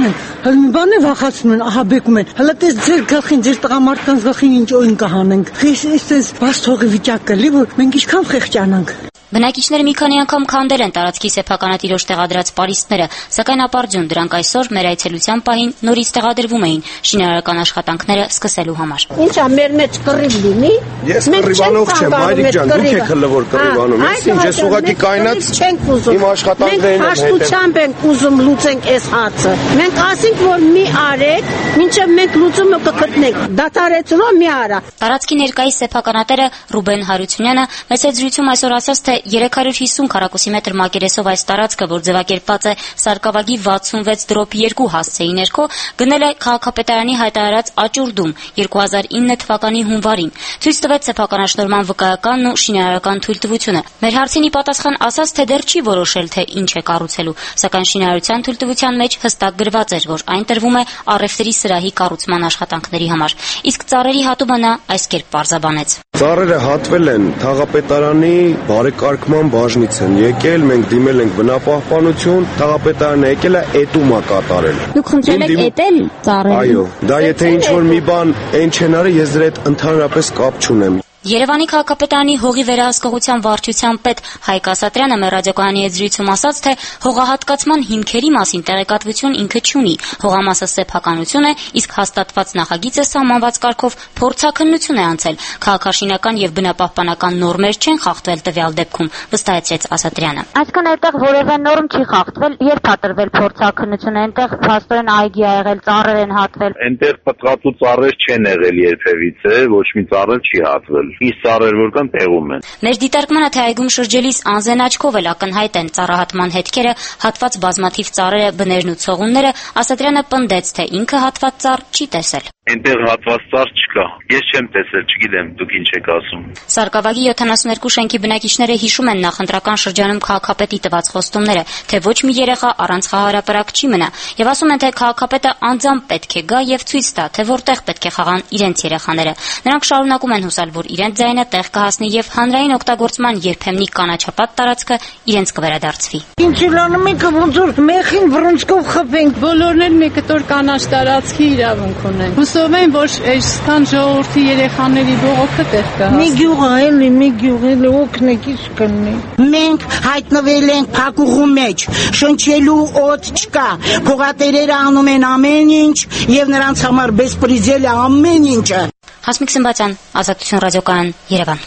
Հələ մի բան է վախացնում են, ահա բեկում են։ Հələ դες ձեր գլխին, ձեր տղամարդկանց գլխին ինչ օին կհանենք։ Խես էս բաց թողի վիճակ կլի, որ մենք ինչքան խեղճանանք։ Բնակիչները մի քանի անգամ քանդել են տարածքի սեփականատիրոջ տեղադրած պարիսպները, սակայն ապարդյուն դրանք այսօր մեր այցելության պահին նորից տեղադրվում էին շինարարական աշխատանքները սկսելու համար։ Ինչա մեր մեջ կռիվ լինի։ Ես կռիվանող չեմ, Մայրիկ ջան, դուք եք հլվոր կռիվանում։ Ես ինչ ես ուղղակի կայնած իմ աշխատանքներն եմ հետը։ Հաշտությամբ ենք ուզում լուծենք այս հարցը։ Մենք ասենք, որ մի արեք, մինչև մենք լուծումը կգտնենք։ Դադարեցնո մի արա։ Տարածքի ներկայիս սեփականատերը Ռուբեն Հարությունյանը մեծ զրույցում այսօր ասաց, թե երեք հարյուր հիսուն քառակուսի մետր մակերեսով այս տարածքը, որ ձևակերպված է Սարգսակի վաթսունվեց դրոպ երկու հասցեի ներքո, գնել է քաղաքապետարանի հայտարարած աճուրդում երկու հազար ինը թվականի հունվարին։ Ցույց տվեց սեփականաշնորհման վկայականն ու շինարարական թույլտվությունը։ Մեր հարցին ի պատասխան ասաց, թե դեռ չի որոշել, թե ինչ է կառուցելու, սակայն շինարարության թույլտվության մեջ հստակ գրված էր, որ այն տրվում է առևտրի սրահի կառուցման աշխատանքների համար։ Իսկ ծառերի հատումը նա այս կերպ պարզաբանեց։ Ծառերը հատվել են Թաղապետարանի բարեկարգման բաժնից են եկել, մենք դիմել ենք բնապահպանություն, Թաղապետարանը եկել է էտում է կատարել։ Դուք խնդրել եք էտել ծառերին։ Այո, դա եթե ինչ-որ մի բան այն չեն արել, ես դրա հետ ընդհանրապես կապ չունեմ։ Երևանի քաղաքապետարանի հողի վերահսկողության վարչության պետ Հայկ Ասատրյանը մեր ռադիոկայանի հետ զրույցում ասաց, թե հողահատկացման հիմքերի մասին տեղեկատվություն ինքը չունի։ Հողամասը սեփականություն է, իսկ հաստատված նախագիծը սահմանված կարգով փորձաքննություն է անցել։ Քաղաքաշինական եւ բնապահպանական նորմեր չեն խախտվել տվյալ դեպքում, վստահեցրեց Ասատրյանը։ Այսինքն այդտեղ որևէ նորմ չի խախտվել, երբ է տրվել փորձաքննությունը, այնտեղ փաստորեն այգի ա եղել, ծառեր են հատվել։ Այնտեղ պտղատու ծառեր չեն եղել երբևիցե, ոչ մի ծառ չի հատվել։ Իսկ ծառեր որ կան տեղում են։ Մեր դիտարկմանը, թե այգում շրջելիս անզեն աչքով էլ ակնհայտ են ծառահատման հետքերը, հատված բազմաթիվ ծառերը, բներն ու ցողունները, Ասատրյանը պնդեց, թե ինքը հատված ծառ չի տեսել։ Այնտեղ հատված ծառ չկա։ Ես չեմ տեսել, չգիտեմ, դուք ինչ եք ասում։ Սարգսակի յոթանասուներկու շենքի բնակիչները հիշում են նախընտրական շրջանում քաղաքապետի տված խոստումները, թե ոչ մի երեխա առանց խաղահրապարակ չի մնա, եւ ասում են, թե քաղաքապետը անձամբ պետք է գա եւ ցույց տա, թե որտեղ պետք է խաղան իրենց երեխաները։ Նրանք շարունակում են հուսալ, որ իրենց ձայնը տեղ կհասնի եւ հանրային օգտագործման երբեմնի կանաչապատ տարածքը իրենց կվերադարձվի։ Ինչ լանում եք, ոնց որ մեխին վրունցքով խփենք, բոլորն էլ մեկ կտոր կանաչ տարածքի իրավունք ունեն։ Հուսով եմ, որ այսքան ժողովրդի երեխաների բողոքը տեղ կհասնի։ Մի գյուղ էլի, մի գյուղ էլի օգնեկից կնի։ Մենք հայտնվել ենք փակուղու մեջ, շնչելու օդ չկա։ Փողատերերը անում են ամեն ինչ եւ նրանց համար բեսպրիզել է ամեն ինչը։ Հասմիկ Սմբատյան, Ազատություն ռադիոկայան, Երևան։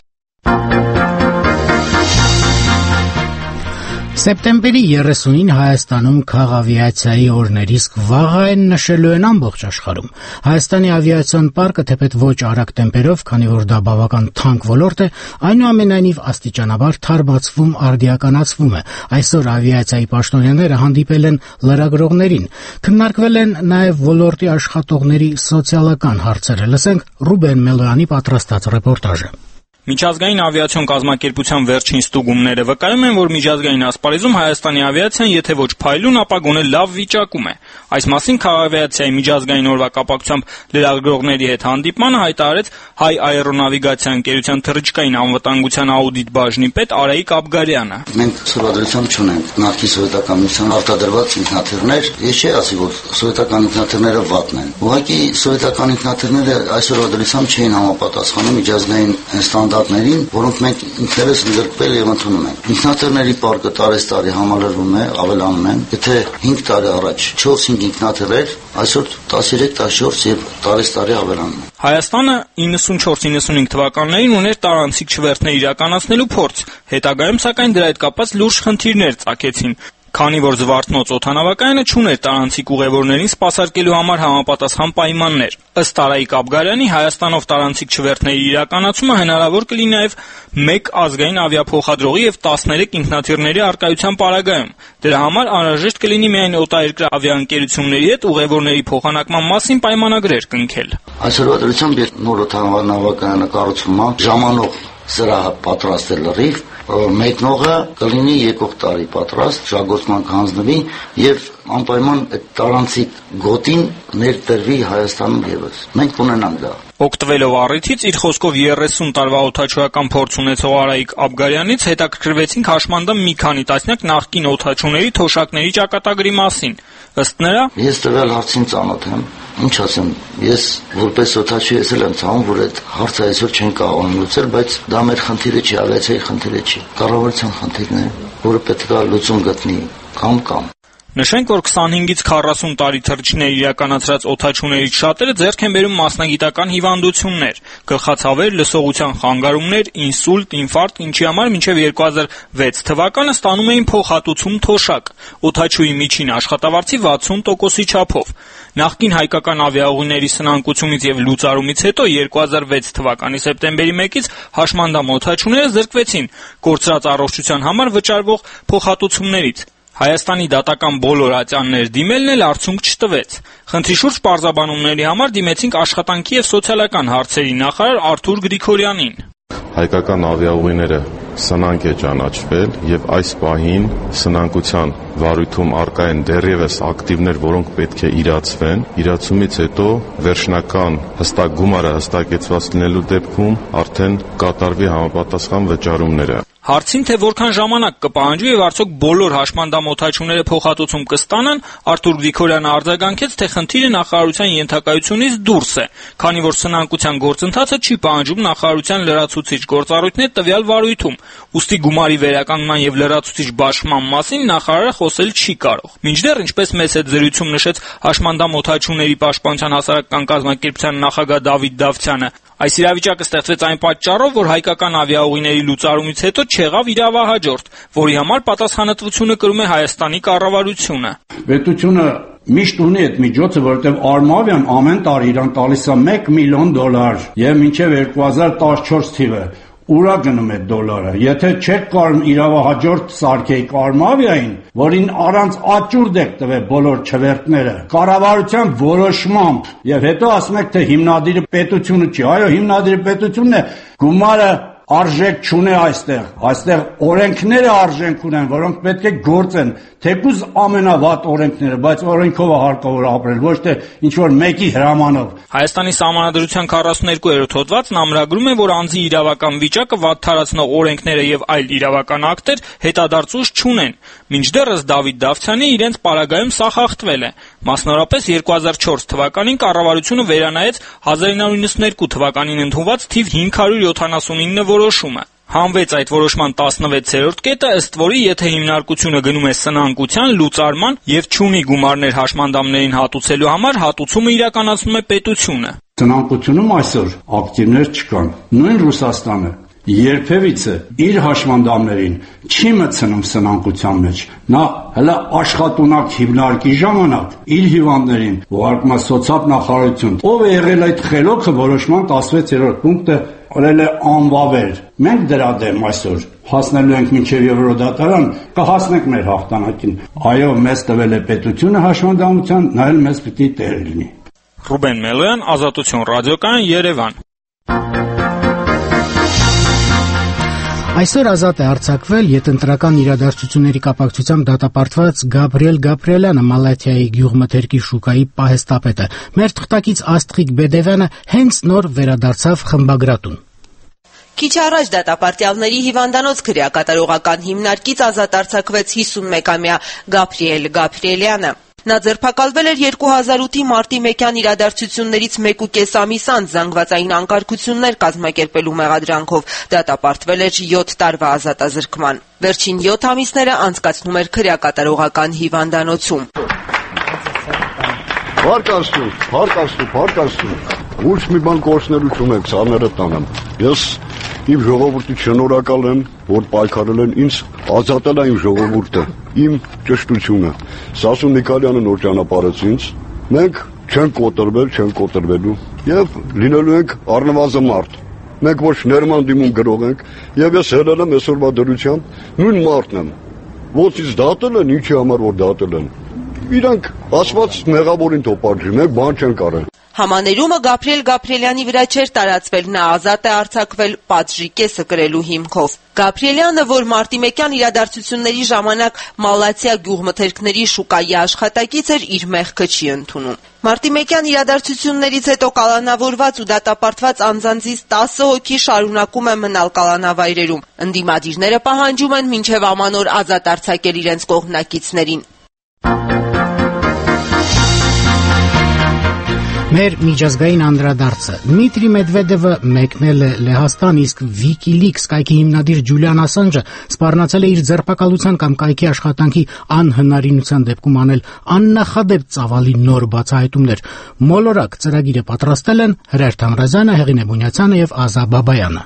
Սեպտեմբերի երեսունին Հայաստանում քաղավիացիայի օրներ, իսկ վաղը են նշելու են ամբողջ աշխարհում։ Հայաստանի ավիացիոն պարկը թեպետ ոչ արագ տեմպերով, քանի որ դա բավական թանկ ոլորտ է, այնուամենայնիվ աստիճանաբար թարմացվում, արդիականացվում է։ Այսօր ավիացիայի պաշտոնյաները հանդիպել են լրագրողներին, քննարկվել են նաև ոլորտի աշխատողների սոցիալական հարցերը։ Լսենք Ռուբեն Մելոյանի պատրաստած ռեպորտաժը։ Միջազգային ավիացիոն կազմակերպության վերջին ստուգումները վկայում են, որ միջազգային ասպարեզում Հայաստանի ավիացիան եթե ոչ փայլուն, ապա գոնե լավ վիճակում է։ Այս մասին քաղավիացիայի միջազգային օրվա կապակցությամբ լրագրողների հետ հանդիպմանը հայտարարեց Հայ աերոնավիգացիա ընկերության թռիչքային անվտանգության աուդիտ բաժնի պետ Արայիկ Աբգարյանը։ Մենք սովորություն չունենք նախկին սովետական միության արտադրված ինքնաթիռներ, ես չի ասի, որ սովետական ինքնաթիռները վատն են։ Ուղղակի սովետական ինքնաթիռները այսօրվա դրությամբ չէին համապատասխանում միջազգային ստանդարտներին, որոնք մենք ինքներս ընդգրկվել եւ ընդունում ենք։ Ինքնաթիռների պարկը տարեստարի համալրվում է, ավելանում են։ Եթե հինգ տարի առաջ չորս-հինգ ինքնաթիռեր, այսօր տասներեք տասնչորս եւ տարեստարի ավելանում է։ Հայաստանը իննսունչորս իննսունհինգ թվականներին ուներ տարանցիկ չվերթներ իրականացնելու փորձ, հետագայում սակայն դրա հետ կապված լուրջ խնդիրներ ծագեցին։ Քանի որ Զվարթնոց օդանավակայանը չուներ տարանցիկ ուղևորներին սպասարկելու համար համապատասխան պայմաններ։ Ըստ Արայիկ Աբգարյանի, Հայաստանով տարանցիկ չվերթների իրականացումը հնարավոր կլինի նաև մեկ ազգային ավիափոխադրողի եւ տասներեք ինքնաթիռների առկայության պարագայում։ Դրա համար անհրաժեշտ կլինի միայն օտարերկրյա ավիաընկերությունների հետ ուղևորների փոխանակման մասին պայմանագրեր կնքել։ Այսօրվա դրությամբ նոր օդանավակայանը կառուցվում է, ժամանող սրահը պատրաստ է լրիվ, մեկնողը կլինի եկող տարի պատրաստ, շահգործման կհանձնվի եւ անպայման այդ տարանցիկ գոտին ներդրվի Հայաստանում եւս։ Մենք ունենանք դա։ Օգտվելով առիթից իր խոսքով երեսուն տարվա օդաչուական փորձ ունեցող Արայիկ Աբգարյանից հետաքրքրվեցինք հաշմանդամ մի քանի տասնյակ նախկին օդաչուների թոշակների ճակատագրի մասին։ Ըստ նրա, ես տվյալ հարցին ծանոթ եմ, ինչ ասեմ, ես որպես օդաչու ես էլ եմ ցավում, որ այդ հարցը այսօր չեն կարող լուծել, բայց դա մեր խնդիրը չի, ավիացիայի խնդիրը չի, կառավարության խնդիրն է, որը պետք է լուծում գտնի կամ կամ։ Նշենք, որ քսանհինգից քառասուն տարի թռիչքներ իրականացրած օդաչուներից շատերը ձեռք են բերում մասնագիտական հիվանդություններ, գլխացավեր, լսողության խանգարումներ, ինսուլտ, ինֆարկտ, ինչի համար մինչև երկու հազար վեց թվականը ստանում էին փոխհատուցում թոշակ, օդաչուի միջին աշխատավարձի վաթսուն տոկոսի չափով։ Նախկին հայկական ավիաուղիների սնանկությունից եւ լուծարումից հետո երկու հազար վեց թվականի սեպտեմբերի մեկից հաշմանդամ օդաչուները զրկվեցին կորցրած առողջության համար վճարվող փոխհատուցումներից։ Հայաստանի դատական բոլոր ատյաններ դիմելն էլ արդյունք չտվեց։ Խնդրի շուրջ պարզաբանումների համար դիմեցինք աշխատանքի եւ սոցիալական հարցերի նախարար Արթուր Գրիգորյանին։ Հայկական ավիաուղիները սնանկ է ճանաչվել եւ այս պահին սնանկության վարույթում առկա են դեռևս ակտիվներ, որոնք պետք է իրացվեն։ Իրացումից հետո վերջնական հստակ գումարը հստակեցված լինելու դեպքում արդեն կատարվի համապատասխան վճարումները։ Հարցին, թե որքան ժամանակ կպահանջի եւ արդյոք բոլոր հաշմանդամ օդաչուները փոխհատուցում կստանան, Արթուր Գրիգորյանը արձագանքեց, թե խնդիրը նախարարության ենթակայությունից դուրս է, քանի որ սնանկության գործընթացը չի պահանջում նախարարության լրացուցիչ գործառույթներ տվյալ վարույթում, ուստի գումարի վերականգնման եւ լրացուցիչ բաշխման մասին նախարարը խոսել չի կարող։ Մինչդեռ, ինչպես մեծ հետ զրույցում նշեց հաշմանդամ օդաչուների պաշտպանության հասարակական կազմակերպության նախագահ Դավիթ Դավթյանը, այս իրավիճակը ստեղծվեց այն պատճառով, որ հայկական ավիաուղիների լուծարումից հետո չեղավ իրավահաջորդ, որի համար պատասխանատվությունը կրում է Հայաստանի կառավարությունը։ Պետությունը միշտ ունի այդ միջոցը, որովհետև Արմավիան ամեն տարի իրան տալիս է մեկ միլիոն դոլար եւ մինչեւ երկու հազար տասնչորս թիվը ուրա գնում է դոլարը։ Եթե չեք կարող իրավահաջորդ սարքեիք Արմավիային, որին առանց աճուրդ եք տվել բոլոր չվերթները, կառավարության որոշմամբ, եւ հետո ասում եք, թե հիմնադիրը պետությունը չի, այո, հիմնադիրը պետությունն է, գումարը արժեք չունի այստեղ, այստեղ օրենքները արժենք ունեն, որոնք պետք է գործեն, թեկուզ ամենավատ օրենքները, բայց օրենքով է հարկավոր ապրել, ոչ թե ինչ-որ մեկի հրամանով։ Հայաստանի Սահմանադրության քառասուներկուերորդ հոդվածն ամրագրում է, որ անձի իրավական վիճակը վատթարացնող օրենքները եւ այլ իրավական ակտեր հետադարձ չունեն։ Մինչդեռ ըստ Դավիթ Դավթյանի իրենց պարագայում սա խախտվել է։ Մասնավորապես երկու հազար չորս թվականին կառավարությունը վերանայեց հազար ինը հարյուր նվաթ թվականին ընդունված թիվ հինգ հարյուր յոթանասունինը որոշումը։ Հանվեց այդ որոշման տասնվեցերորդ կետը, ըստ որի եթե հիմնարկությունը գնում է սնանկության, լուծարման եւ չունի գումարներ հաշմանդամներին հատուցելու համար, հատուցումը իրականացնում է պետությունը։ Սնանկությունում այսօր ակտիվներ չկան։ Նույն Ռուսաստանը երբևիցե իր հաշմանդամներին չի մտցնում սնանկության մեջ։ Նա հələ աշխատունակ հիմնարկի ժամանակ իր հիվանդներին ուղարկում է սոցիալ նախարարություն, ով է եղել այդ խելոքը որոշման տասնվեցերորդ պունկտը օրել է անվավեր։ Մենք դրա դեմ այսօր հասնելու ենք մինչև Եվրոդատարան, կհասնենք մեր հաղթանակին։ Այո, մեզ տվել է պետությունը հաշմանդամության, նա էլ մեզ պիտի տեր լինի։ Ռուբեն Մելոյան, Ազատություն ռադիոկայան, Երևան։ Այսօր ազատ է արձակվել յետընտրական իրադարձությունների կապակցությամբ դատապարտված Գաբրիել Գաբրիելյանը, Մալաթիայի գյուղմթերքի շուկայի պահեստապետը։ Մեր թղթակից Աստղիկ Բեդևյանը հենց նոր վերադարձավ խմբագրատուն։ Քիչ առաջ դատապարտյալների հիվանդանոց քրեակատարողական հիմնարկից ազատ արձակվեց հիսունմեկամյա Գաբրիել Գաբրիելյանը։ Նա ձերբակալվել էր երկու հազար ութի մարտի մեկյան իրադարձություններից մեկ ու կես ամիս անց զանգվածային անկարգություններ կազմակերպելու մեղադրանքով, դատապարտվել էր յոթ տարվա ազատազրկման։ Վերջին յոթ ամիսները անցկացնում էր քրեակատարողական հիվանդանոցում։ Հարկ Աստծո, հարկ Աստծո, հարկ Աստծո։ Ոչ մի բան կորցնելու չունեմ, ցաները տանեմ։ Ես իմ ժողովրդի շնորհակալ եմ, որ պայքարել են ինձ, ազատել է իմ ժողովուրդը, իմ ճշտությունը։ Սասուն Նիկալյանը նոր ճանապարհեց ինձ։ Մենք չենք կոտրվել, չենք կոտրվելու եւ լինելու ենք առնվազն մարդ։ Մենք ոչ ներման դիմում գրող ենք եւ ես հելել եմ այսօրվա դրությամբ նույն մարդն եմ։ Ոնց ինձ դատել են, ինչի համար որ դատել են։ Իրանք ասված մեղավորին թողարկի, մենք բան չենք արել։ Համաներումը Գաբրիել Գաբրիելյանի վրա չէր տարածվել, նա ազատ է արձակվել պատժի կեսը կրելու հիմքով։ Գաբրիելյանը, որ մարտիմեկյան իրադարձությունների ժամանակ Մալացիա գյուղմթերքների շուկայի աշխատակից էր, իր մեղքը չի ընդունում։ Մարտիմեկյան իրադարձություններից հետո կալանավորված ու դատապարտված անձանցից տասը հոգի շարունակում է մնալ կալանավայրերում։ Ընդդիմադիրները պահանջում են մինչև ամանոր ազատ արձակել իրենց կողմնակիցներին։ Մեր միջազգային անդրադարձը Դմիտրի Մեդվեդևը մեկնել է Լեհաստան, իսկ Wikileaks կայքի հիմնադիր Ջուլիան Ասանջը սպառնացել է իր ձերբակալության կամ կայքի աշխատանքի անհնարինության դեպքում անել աննախադեպ ծավալի նոր բացահայտումներ։ Մոլորակ ծրագիրը պատրաստել են Հրեր Թամրազյանը, Հեղինե Բունյացյանը եւ Ազա Բաբայանը։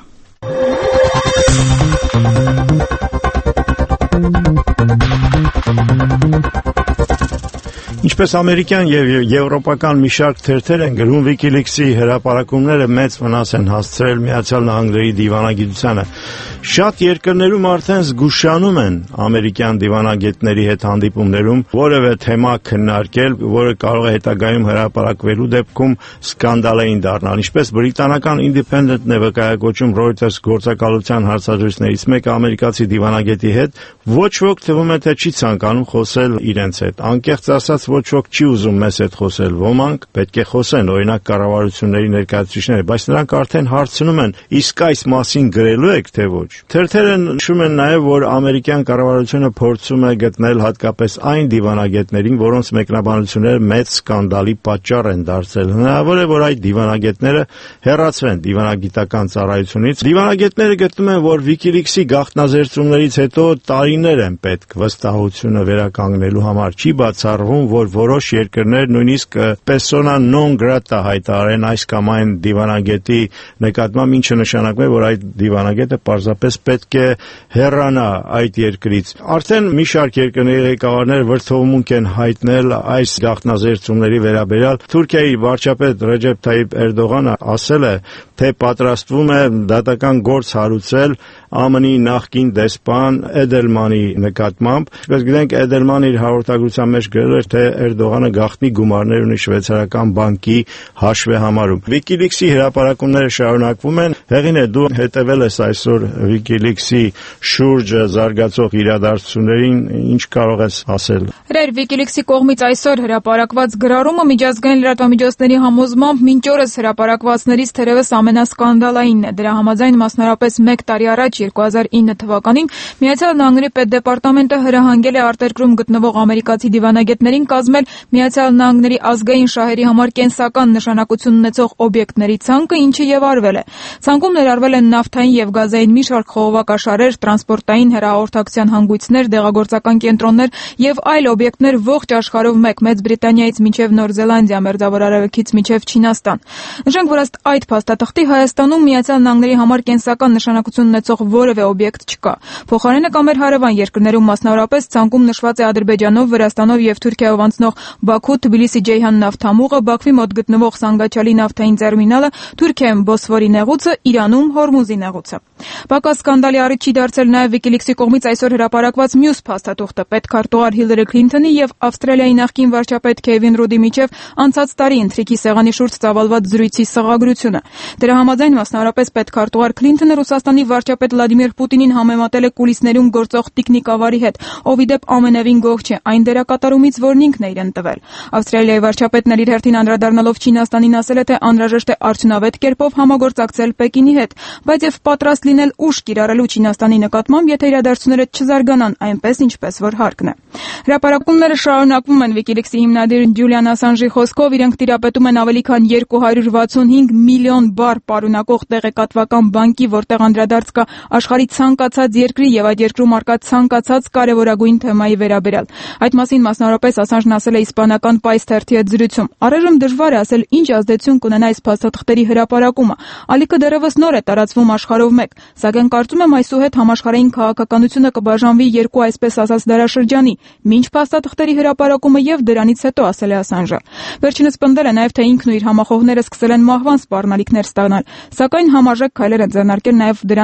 Ինչպես ամերիկյան եւ եվրոպական մի շարք թերթեր են գրում, Wikileaks-ի հրապարակումները մեծ վնաս են հասցրել Միացյալ Նահանգների դիվանագիտությանը։ Շատ երկրներում արդեն զգուշանում են ամերիկյան դիվանագետների հետ հանդիպումներում որևէ թեմա քննարկել, որը կարող է հետագայում հրապարակվելու դեպքում սկանդալային դառնալ։ Ինչպես բրիտանական Independent-ն է վկայակոչում Reuters գործակալության հարցազրույցներից մեկը ամերիկացի դիվանագետի հետ, ոչ ոք թվում է թե չի ցանկանում խոսել իրենց հետ։ Անկեղծ ասած, ոչ ոք չի ուզում մեզ հետ խոսել, ոմանք պետք է խոսեն, օրինակ կառավարությունների ներկայացուցիչները, բայց նրանք արդեն հարցնում են, իսկ այս մասին գրելու եք թե ոչ։ Թերթերը նշում են նաև, որ ամերիկյան կառավարությունը փորձում է գտնել հատկապես այն դիվանագետներին, որոնց մեկնաբանությունները մեծ սկանդալի պատճառ են դարձել։ Հնարավոր է, որ այդ դիվանագետները հեռացվեն դիվանագիտական ծառայությունից։ Դիվանագետները գտնում են, որ Wikileaks-ի գաղտնազերծումներից հետո տարիներ են պետք վստահությունը վերականգնելու համար։ Չի բացառվում, որ որոշ երկրներ նույնիսկ persona non grata հայտարարեն այս կամ այն դիվանագետի նկատմամբ, ինչը նշանակում է, որ այդ դիվանագետը պարզապես պետք է հեռանա այդ երկրից։ Արդեն մի շարք երկրների ղեկավարներ վրդովմունք են հայտնել այս գաղտնազերծումների վերաբերյալ։ Թուրքիայի վարչապետ Ռեջեփ Թայիփ Էրդողանը ասել է, թե պատրաստվում է դատական գործ հարուցել Է Մ Ն-ի նախկին դեսպան Էդելմանի նկատմամբ։ Ինչպես գիտենք, Էդելմանը իր հաղորդագրության մեջ գրել էր, թե Էրդողանը գաղտնի գումարներ ունի շվեյցարական բանկի հաշվեհամարում։ Wikileaks-ի հրապարակումները շարունակվում են։ Հեղինե, դու հետևել ես այսօր Wikileaks-ի շուրջ զարգացող իրադարձություններին, ինչ կարող ես ասել։ Հրեր, Wikileaks-ի կողմից այսօր հրապարակված գրառումը միջազգային լրատվամիջոցների համոզմամբ մինչ օրս հրապարակվածներից թերևս ամենասկանդալայինն է։ Դրա համաձայն մասնարարպես մեկ տարի առաջ երկու հազար ինը թվականին Միացյալ Նահանգների պետդեպարտամենտը հրահանգել է արտերկրում գտնվող ամերիկացի դիվանագետներին կազմել Միացյալ Նահանգների ազգային շահերի համար կենսական նշանակություն ունեցող օբյեկտների ցանկը, ինչը եւ արվել է։ Ցանկում ներառվել են նավթային եւ գազային մի շարք խողովակաշարեր, տրանսպորտային հեռահաղորդակցության հանգույցներ, դեղագործական կենտրոններ եւ այլ օբյեկտներ ողջ աշխարհով մեկ Մեծ Բրիտանիայից մինչեւ Նոր Զելանդիա, Մերձավոր Արևելքից մինչեւ Չինաստան։ Նշենք, որ ըստ այդ փաստաթղթի Հայաստանում Միացյալ Նահանգների համար կենսական նշանակություն ունեցող որևէ օբյեկտ չկա։ Փոխարենը կամ մեր հարևան երկրներում, մասնավորապես ցանկում նշված է Ադրբեջանով, Վրաստանով եւ Թուրքիայով անցնող Բաքու-Թբիլիսի-Ջեյհան նավթամուղը, Բաքվի մոտ գտնվող Սանգաչալի նավթային տերմինալը, Թուրքիայում Բոսֆորի նեղուցը, Իրանում Հորմուզի նեղուցը։ Պակաս սկանդալի առիթ չի դարձել նաեւ Wikileaks-ի կողմից այսօր հրապարակված մյուս փաստաթուղթը պետքարտուղար Հիլարի Քլինթոնի եւ Ավստրալիայի նախկին վարչապետ Քեվին Ռուդի միջև անցած տարի ընթրիքի սեղանի շուրջ ծավալված զրույցի սղագրությունը։ Դրա համաձայն, մասնավորապես պետքարտուղար Քլինթոնը Ռուսաստանի վարչապետ Վլադիմիր Պուտինին համեմատել է կուլիսներում գործող տիկնիկավարի հետ, ով ի դեպ ամենևին գող չէ այն դերակատարումից, որն ինքն է իրեն տվել։ Ավստրալիայի վարչապետն իր հերթին անդրադառնալով Չինաստանին ասել է, թե անհրաժեշտ է արդյունավետ կերպով համագործակցել Պեկինի հետ, բայց եւ պատրաստ լինել ուժ կիրառելու Չինաստանի նկատմամբ, եթե իրադարձությունները չզարգանան այնպես, ինչպես որ հարկն է։ Հրապարակումները շարունակվում են։ Wikileaks-ի հիմնադիր Ջուլիան Ասանժի խոսքով իրենք տիրապետում են ավելի քան երկու հարյուր վաթսունհինգ միլիոն բար պարունակող տեղեկատվական բանկի, որտեղ անդրադարձ կա աշխարհի ցանկացած երկրի եւ այդ երկրում արկա ցանկացած կարեւորագույն թեմայի վերաբերյալ։ Այդ մասին մասնավորապես Ասանժն ասել է իսպանական Պայս թերթի հետ զրույցում։ Առայժմ դժվար է ասել ինչ ազդեցություն կունենա այս փաստաթղթերի հրապարակումը։ Ալիքը դեռևս նոր է տարածվում աշխարհով մեկ, սակայն կարծում եմ այսուհետ համաշխարհային քաղաքականությունը կբաժանվի երկու, այսպես ասած, դարաշրջանի՝ մինչ փաստաթղթերի հրապարակումը եւ դրանից հետո, ասել է Ասանժը։ Վերջինս պնդել է նաեւ, թե ինքն ու իր համախոհները սկսել են մահվան սպառնալիքներ ստանալ, սակայն համաժեք քայլեր են ձեռնարկել նաեւ դրանց դիմակայ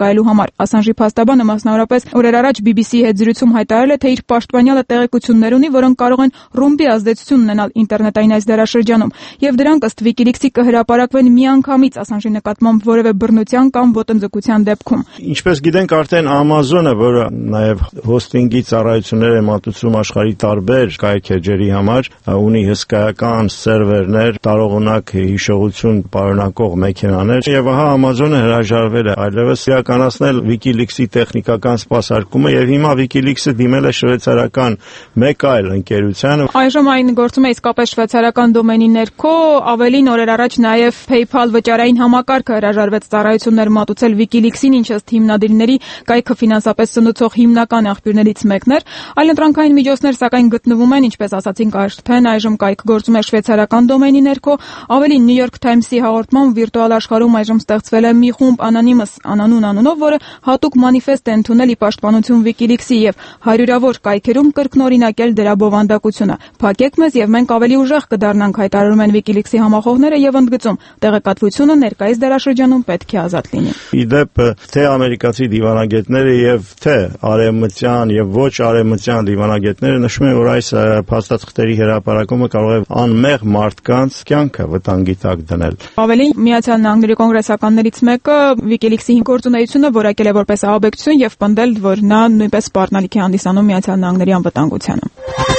վկայելու համար։ Ասանժի փաստաբանը մասնավորապես օրեր առաջ բի բի սի-ի հետ զրույցում հայտարարել է, թե իր պաշտպանյալը տեղեկություններ ունի, որոնք կարող են ռումբի ազդեցություն ունենալ ինտերնետային այս դարաշրջանում, եւ դրանք ըստ Wikileaks-ի կհրապարակվեն միանգամից Ասանժի նկատմամբ որևէ բռնության կամ ոտնձգության դեպքում։ Ինչպես գիտենք, արդեն Amazon-ը, որը նաեւ հոստինգի ծառայություններ է մատուցում աշխարհի տարբեր կայքեջերի համար, ունի հսկայական սերվերներ, տարողունակ հիշողություն պարունակող մեքենաներ, եւ ահա Amazon-ը հրաժարվել է այլևս իրականացնել Wikileaks-ի տեխնիկական սպասարկումը եւ հիմա Wikileaks-ը դիմել է շվեյցարական մեկ այլ ընկերության։ Այժմ այն գործում է իսկապես շվեյցարական դոմենի ներքո, ավելին օրեր առաջ նաեւ PayPal վճարային համակարգը հրաժարվեց ծառայություններ մատուցել Wikileaks-ին, ինչը ըստ հիմնադիրների կայքը ֆինանսապես սնուցող հիմնական աղբյուրներից մեկն էր։ Այլընտրանքային միջոցներ սակայն գտնվում են, ինչպես ասացինք արդեն, այժմ կայքը գործում է շվեյցարական դոմենի ներքո։ Ավելին New York Times-ի հաղորդմամբ վիրտուալ աշխարհում այժմ ստեղծվել է մի խումբ Anonymous անանուն անունով, որը հատուկ մանիֆեստ է ընդունել ի պաշտպանություն Wikileaks-ի եւ հարյուրավոր կայքերում կրկնօրինակել դրա բովանդակությունը։ Փակեք մեզ եւ մենք ավելի ուժեղ կդառնանք, հայտարարում են Wikileaks-ի համախոհները եւ ընդգծում, տեղեկատվությունը ներկայիս դարաշրջանում պետք է ազատ լինի։ Իդեպ թե ամերիկացի դիվանագետները եւ թե արևմտյան եւ ոչ արևմտյան դիվանագետները նշում են, որ այս փաստաթղթերի հրապարակումը կարող է անմեղ մարդկանց կյանքը վտանգի տակ դնել։ Ավելին Միացյալ Նահանգների կոնգրեսականներից մեկը Wikileaks-ի գործունեությունը որակել է որպես ահաբեկչություն եւ պնդել, որ նա նույնպես սպառնալիք է հանդիսանում Միացյալ Նահանգների անվտանգությանը։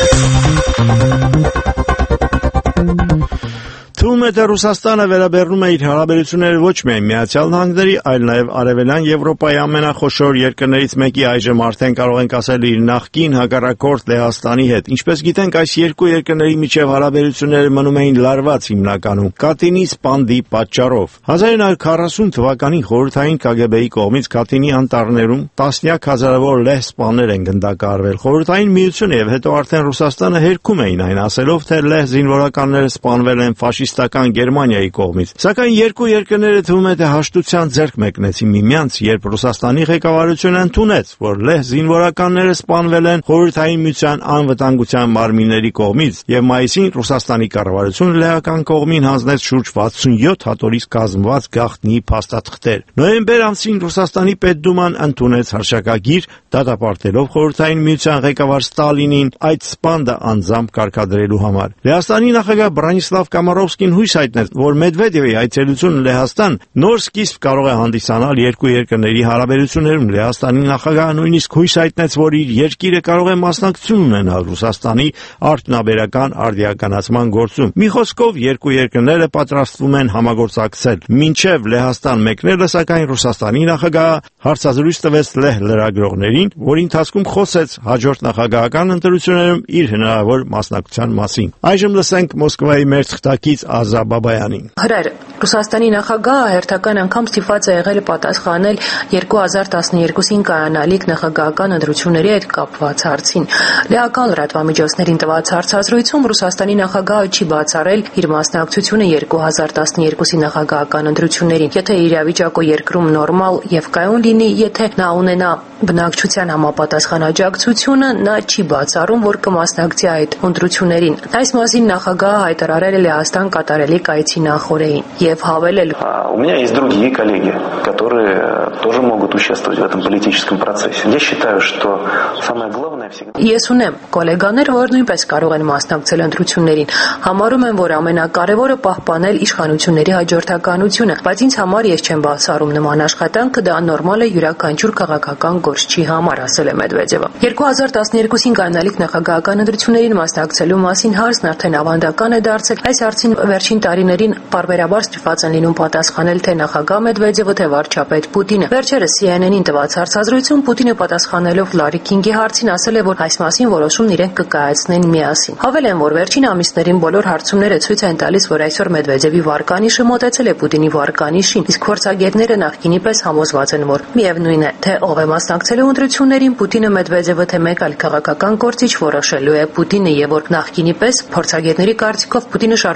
Թվում է, թե Ռուսաստանը վերաբերնում է իր հարաբերությունները ոչ միայն Միացյալ Նահանգների, այլ նաև Արևելյան Եվրոպայի ամենախոշոր երկրներից մեկի, այժմ արդեն կարող ենք ասել իր նախկին հակառակորդ Լեհաստանի հետ։ Ինչպես գիտենք, այս երկու երկրների միջև հարաբերությունները մնում էին լարված հիմնականում Կատինի սպանդի պատճառով։ հազար նույնսուն քառասուն թվականին խորհրդային Կ Գ Բ-ի կողմից Կատինի անտառներում տասնյակ հազարավոր լեհ սպաներ են գնդակահարվել։ Խորհրդային Միությունը եւ հետո արդեն Ռուսաստանը հերքում էին այն, ասելով, թե լեհ զինվորականները սպանվել են ֆաշիստական Գերմանիայի կողմից։ Սակայն երկու երկրները թվում է, թե հաշտության ձեռք մեկնեցին միմյանց, երբ Ռուսաստանի ղեկավարությունը ընդունեց, որ լեհ զինվորականները սպանվել են Խորհրդային Միության անվտանգության մարմինների կողմից, եւ մայիսին Ռուսաստանի կառավարությունը լեհական կողմին հանձնեց շուրջ վաթսունյոթ հատորից կազմված գաղտնի փաստաթղթեր։ Նոյեմբեր ամսին Ռուսաստանի Պետդուման ընդունեց հռչակագիր, դատապարտելով Խորհրդային Միության ղեկավար Ստալինին այդ սպանդը անձամբ կարգադրելու համար։ Լեհաստանի նախագահ Բրանիսլավ Կամարովսկին հույս հայտնեց, որ Մեդվեդևի այցելությունը Լեհաստան նոր սկիզբ կարող է հանդիսանալ երկու երկրների հարաբերություններում։ Լեհաստանի նախագահը նույնիսկ հույս հայտնեց, որ իր երկիրը կարող է մասնակցություն ունենալ Ռուսաստանի արդյունաբերական արդիականացման գործում։ Մի խոսքով, երկու երկրները պատրաստվում են համագործակցել։ Մինչև Լեհաստան մեկնելը, սակայն Ռուսաստանի նախագահը հարցազրույց տվեց լեհ լրագրողներին, որի ընթացքում խոսեց հաջորդ նախագահական ընտրություններում իր հնարավոր մասնակցության մասին։ Այժմ լսենք Մոսկվայի մեր թղթակից Ազա Բաբայանին։ Հրեր, Ռուսաստանի նախագահը հերթական անգամ ստիպված է եղել պատասխանել երկու հազար տասներկուսին կայանալիք նախագահական ընտրությունների հետ կապված հարցին։ Լեհական լրատվամիջոցներին տված հարցազրույցում Ռուսաստանի նախագահը չի բացառել իր մասնակցությունը երկու հազար տասներկուսի նախագահական ընտրություններին։ Եթե իրավիճակը երկրում նորմալ եւ կայուն լինի, եթե նա ունենա բնակչության համապատասխան աջակցությունը, նա չի բացառում, որ կմասնակցի այդ ընտրություններին։ Այս մասին նախագահը հայտարարել է Լեհաստան կատարելիք այցի նախօրեին եւ հավելել. У меня есть другие коллеги, которые тоже могут участвовать в этом политическом процессе. Я считаю, что самое главное всегда. Ես ունեմ գոլեգաներ, որ նույնպես կարող են մասնակցել ընտրություններին։ Համարում եմ, որ ամենակարևորը պահպանել իշխանությունների հաջորդականությունը, բայց ինձ համար ես չեմ բացառում նման աշխատանքը, դա նորմալ է յուրաքանչյուր քաղաքական գործչի համար, ասել է Մեդվեդևը։ երկու հազար տասներկուսին կայանալիք նախագահական ընտրություններին մասնակցելու մասին հարցն արդեն ավանդական է դարձել։ Այս հարցին վերջին տարիներին պարբերաբար ստիպված են լինում պատասխանել թե նախագահ Մեդվեդևը, թե վարչապետ Պուտինը։ Վերջերս C N N-ին տված հարցազրույցում Պուտինը պատասխանելով Լարի Քինգի հարցին ասել է, որ այս մասին որոշումն իրենք կկայացնեն միասին։ Հավելեն, որ վերջին ամիսներին բոլոր հարցումները ցույց են տալիս, որ այսօր Մեդվեդևի վարկանիշը մոտեցել է Պուտինի վարկանիշին, իսկ փորձագետները նախկինի պես համոզված են, որ միևնույն է, թե ով է մասնակցելու ընտրություններին, Պուտինը, Մեդվեդևը, թե մեկ այլ քաղաքական գործիչ որոշելու է Պուտինը, եւ որ նախկինի պես փորձագետների կարծիքով Պուտինը շարունակում է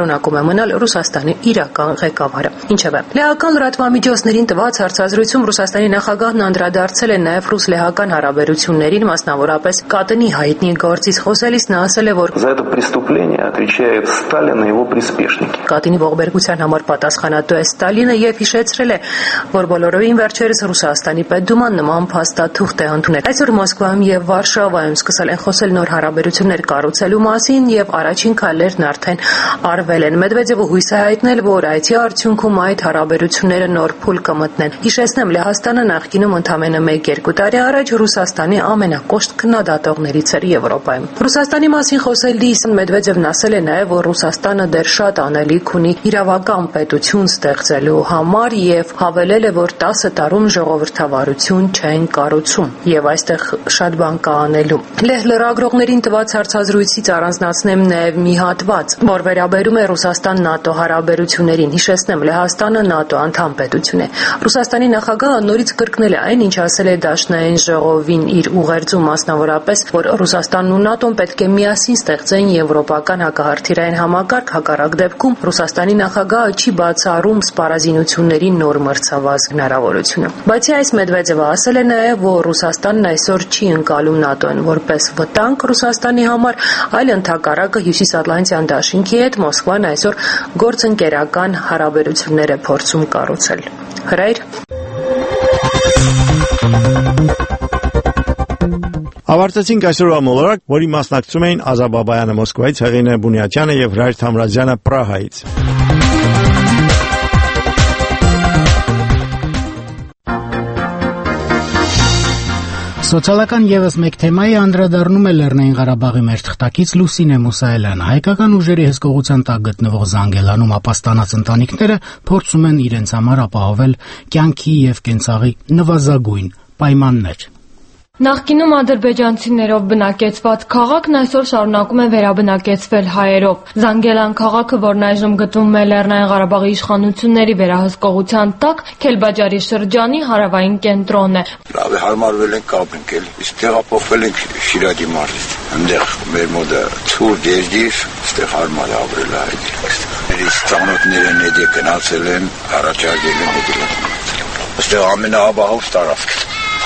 մնալ Ռուսաստանի իրական ղեկավարը։ Ինչևէ, լեհական լրատվամիջոցներին տված հարցազրույցում Ռուսաստանի նախագահն անդրադարձել է նաև ռուս-լեհական հարաբերություններին, մասնավորապես Կատինի հայտնի գործից խոսելիս նա ասել է, որ «За это преступление отвечает Сталин и его приспешники». Կատինի ողբերգության համար պատասխանատու է Ստալինը եւ հիշեցրել է, որ բոլորովին վերջերս Ռուսաստանի պետդուման նման փաստաթուղթ է ընդունել։ Այսօր Մոսկվայում եւ Վարշավայում սկսել են խոսել նոր հարաբերություններ կառուցելու մասին եւ առաջին քայլերն արդեն արվել են։ Մեդվեդևը հույս է հայտնել, որ այցի արդյունքում այդ հարաբերությունները նոր փուլ կմտնեն։ Հիշեցնեմ, Լեհաստանը նախկինում ընդամենը մեկ-երկու տարի առաջ Ռուսաստանի ամենակոշտ քննադատողներից էր Եվրոպայում։ Ռուսաստանի մասին խոսելիս Մեդվեդևն ասել է նաեւ, որ Ռուսաստանը դեռ շատ անելիք ունի իրավական պետություն ստեղծելու համար եւ հավելել է, որ տասը տարում ժողովրդավարություն չեն կառուցում եւ այստեղ շատ բան կա անելու։ Լեհ լրագրողներին տված հարցազրույցից առանձնացնեմ նաեւ մի հատված, որ վերաբերում է Ռուսաստան-ՆԱՏՕ հարաբերություններին։ Հիշեցնեմ, Լեհաստանը ՆԱՏՕ անդամ պետություն է։ Ռուսաստանի նախագահը նորից կրկնել է այն, ինչ ասել է Դաշնային ժողովին իր ուղերձում, մասնավորապես, որ Ռուսաստանն ու ՆԱՏՕ-ն պետք է միասին ստեղծեն եվրոպական հակահարթիրային համակարգ, հակառակ դեպքում Ռուսաստանի նախագահը չի բացառում սպառազինությունների նոր մրցավազ հնարավորությունը։ Բացի այս, Մեդվեդևը ասել է նաև, որ Ռուսաստանն այսօր չի ընկալում ՆԱՏՕ-ն որպես վտանգ Ռուսաստանի համար, այլ ընդհակառակը Հյուսիսատլանտյան դաշինքի հետ Մոսկվան այսօր գործընկերական հարաբերություններ է փորձում կառուցել։ Հրայր Ավարտեցինք այսօրվա մոլորակ, որի մասնակցում էին Ազա Բաբայանը Մոսկվայից, Հեղինե Բունյացյանը եւ Հրայր Թամրազյանը Պրահայից։ Սոցիալական եւս մեկ թեմայի անդրադառնում է Լեռնային Ղարաբաղի մեր թղթակից Լուսինե Մուսայելյանը։ Հայկական ուժերի հսկողության տակ գտնվող Զանգելանում ապաստանած ընտանիքները փորձում են իրենց համար ապահովել կյանքի եւ կենցաղի նվազագույն պայմաններ։ Նախկինում ադրբեջանցիներով բնակեցված քաղաքն այսօր շարունակում է վերաբնակեցվել հայերով։ Զանգելան քաղաքը, որն այժմ գտնվում է Լեռնային Ղարաբաղի իշխանությունների վերահսկողության տակ, Քելբաջարի շրջանի հարավային կենտրոնն է։ Լավ է, հարմարվել ենք կապ ենք էլ, իսկ տեղափոխվել ենք Շիրակի մարզ։ Այնտեղ մեր մոտ ցուրտ դերձիր, այստեղ հարմար է ապրել այդպես։ Մեր ծանոթները նեդե գնացել են, առաջարկել են նեդե։ Այստեղ ամենաաբահով տարածք։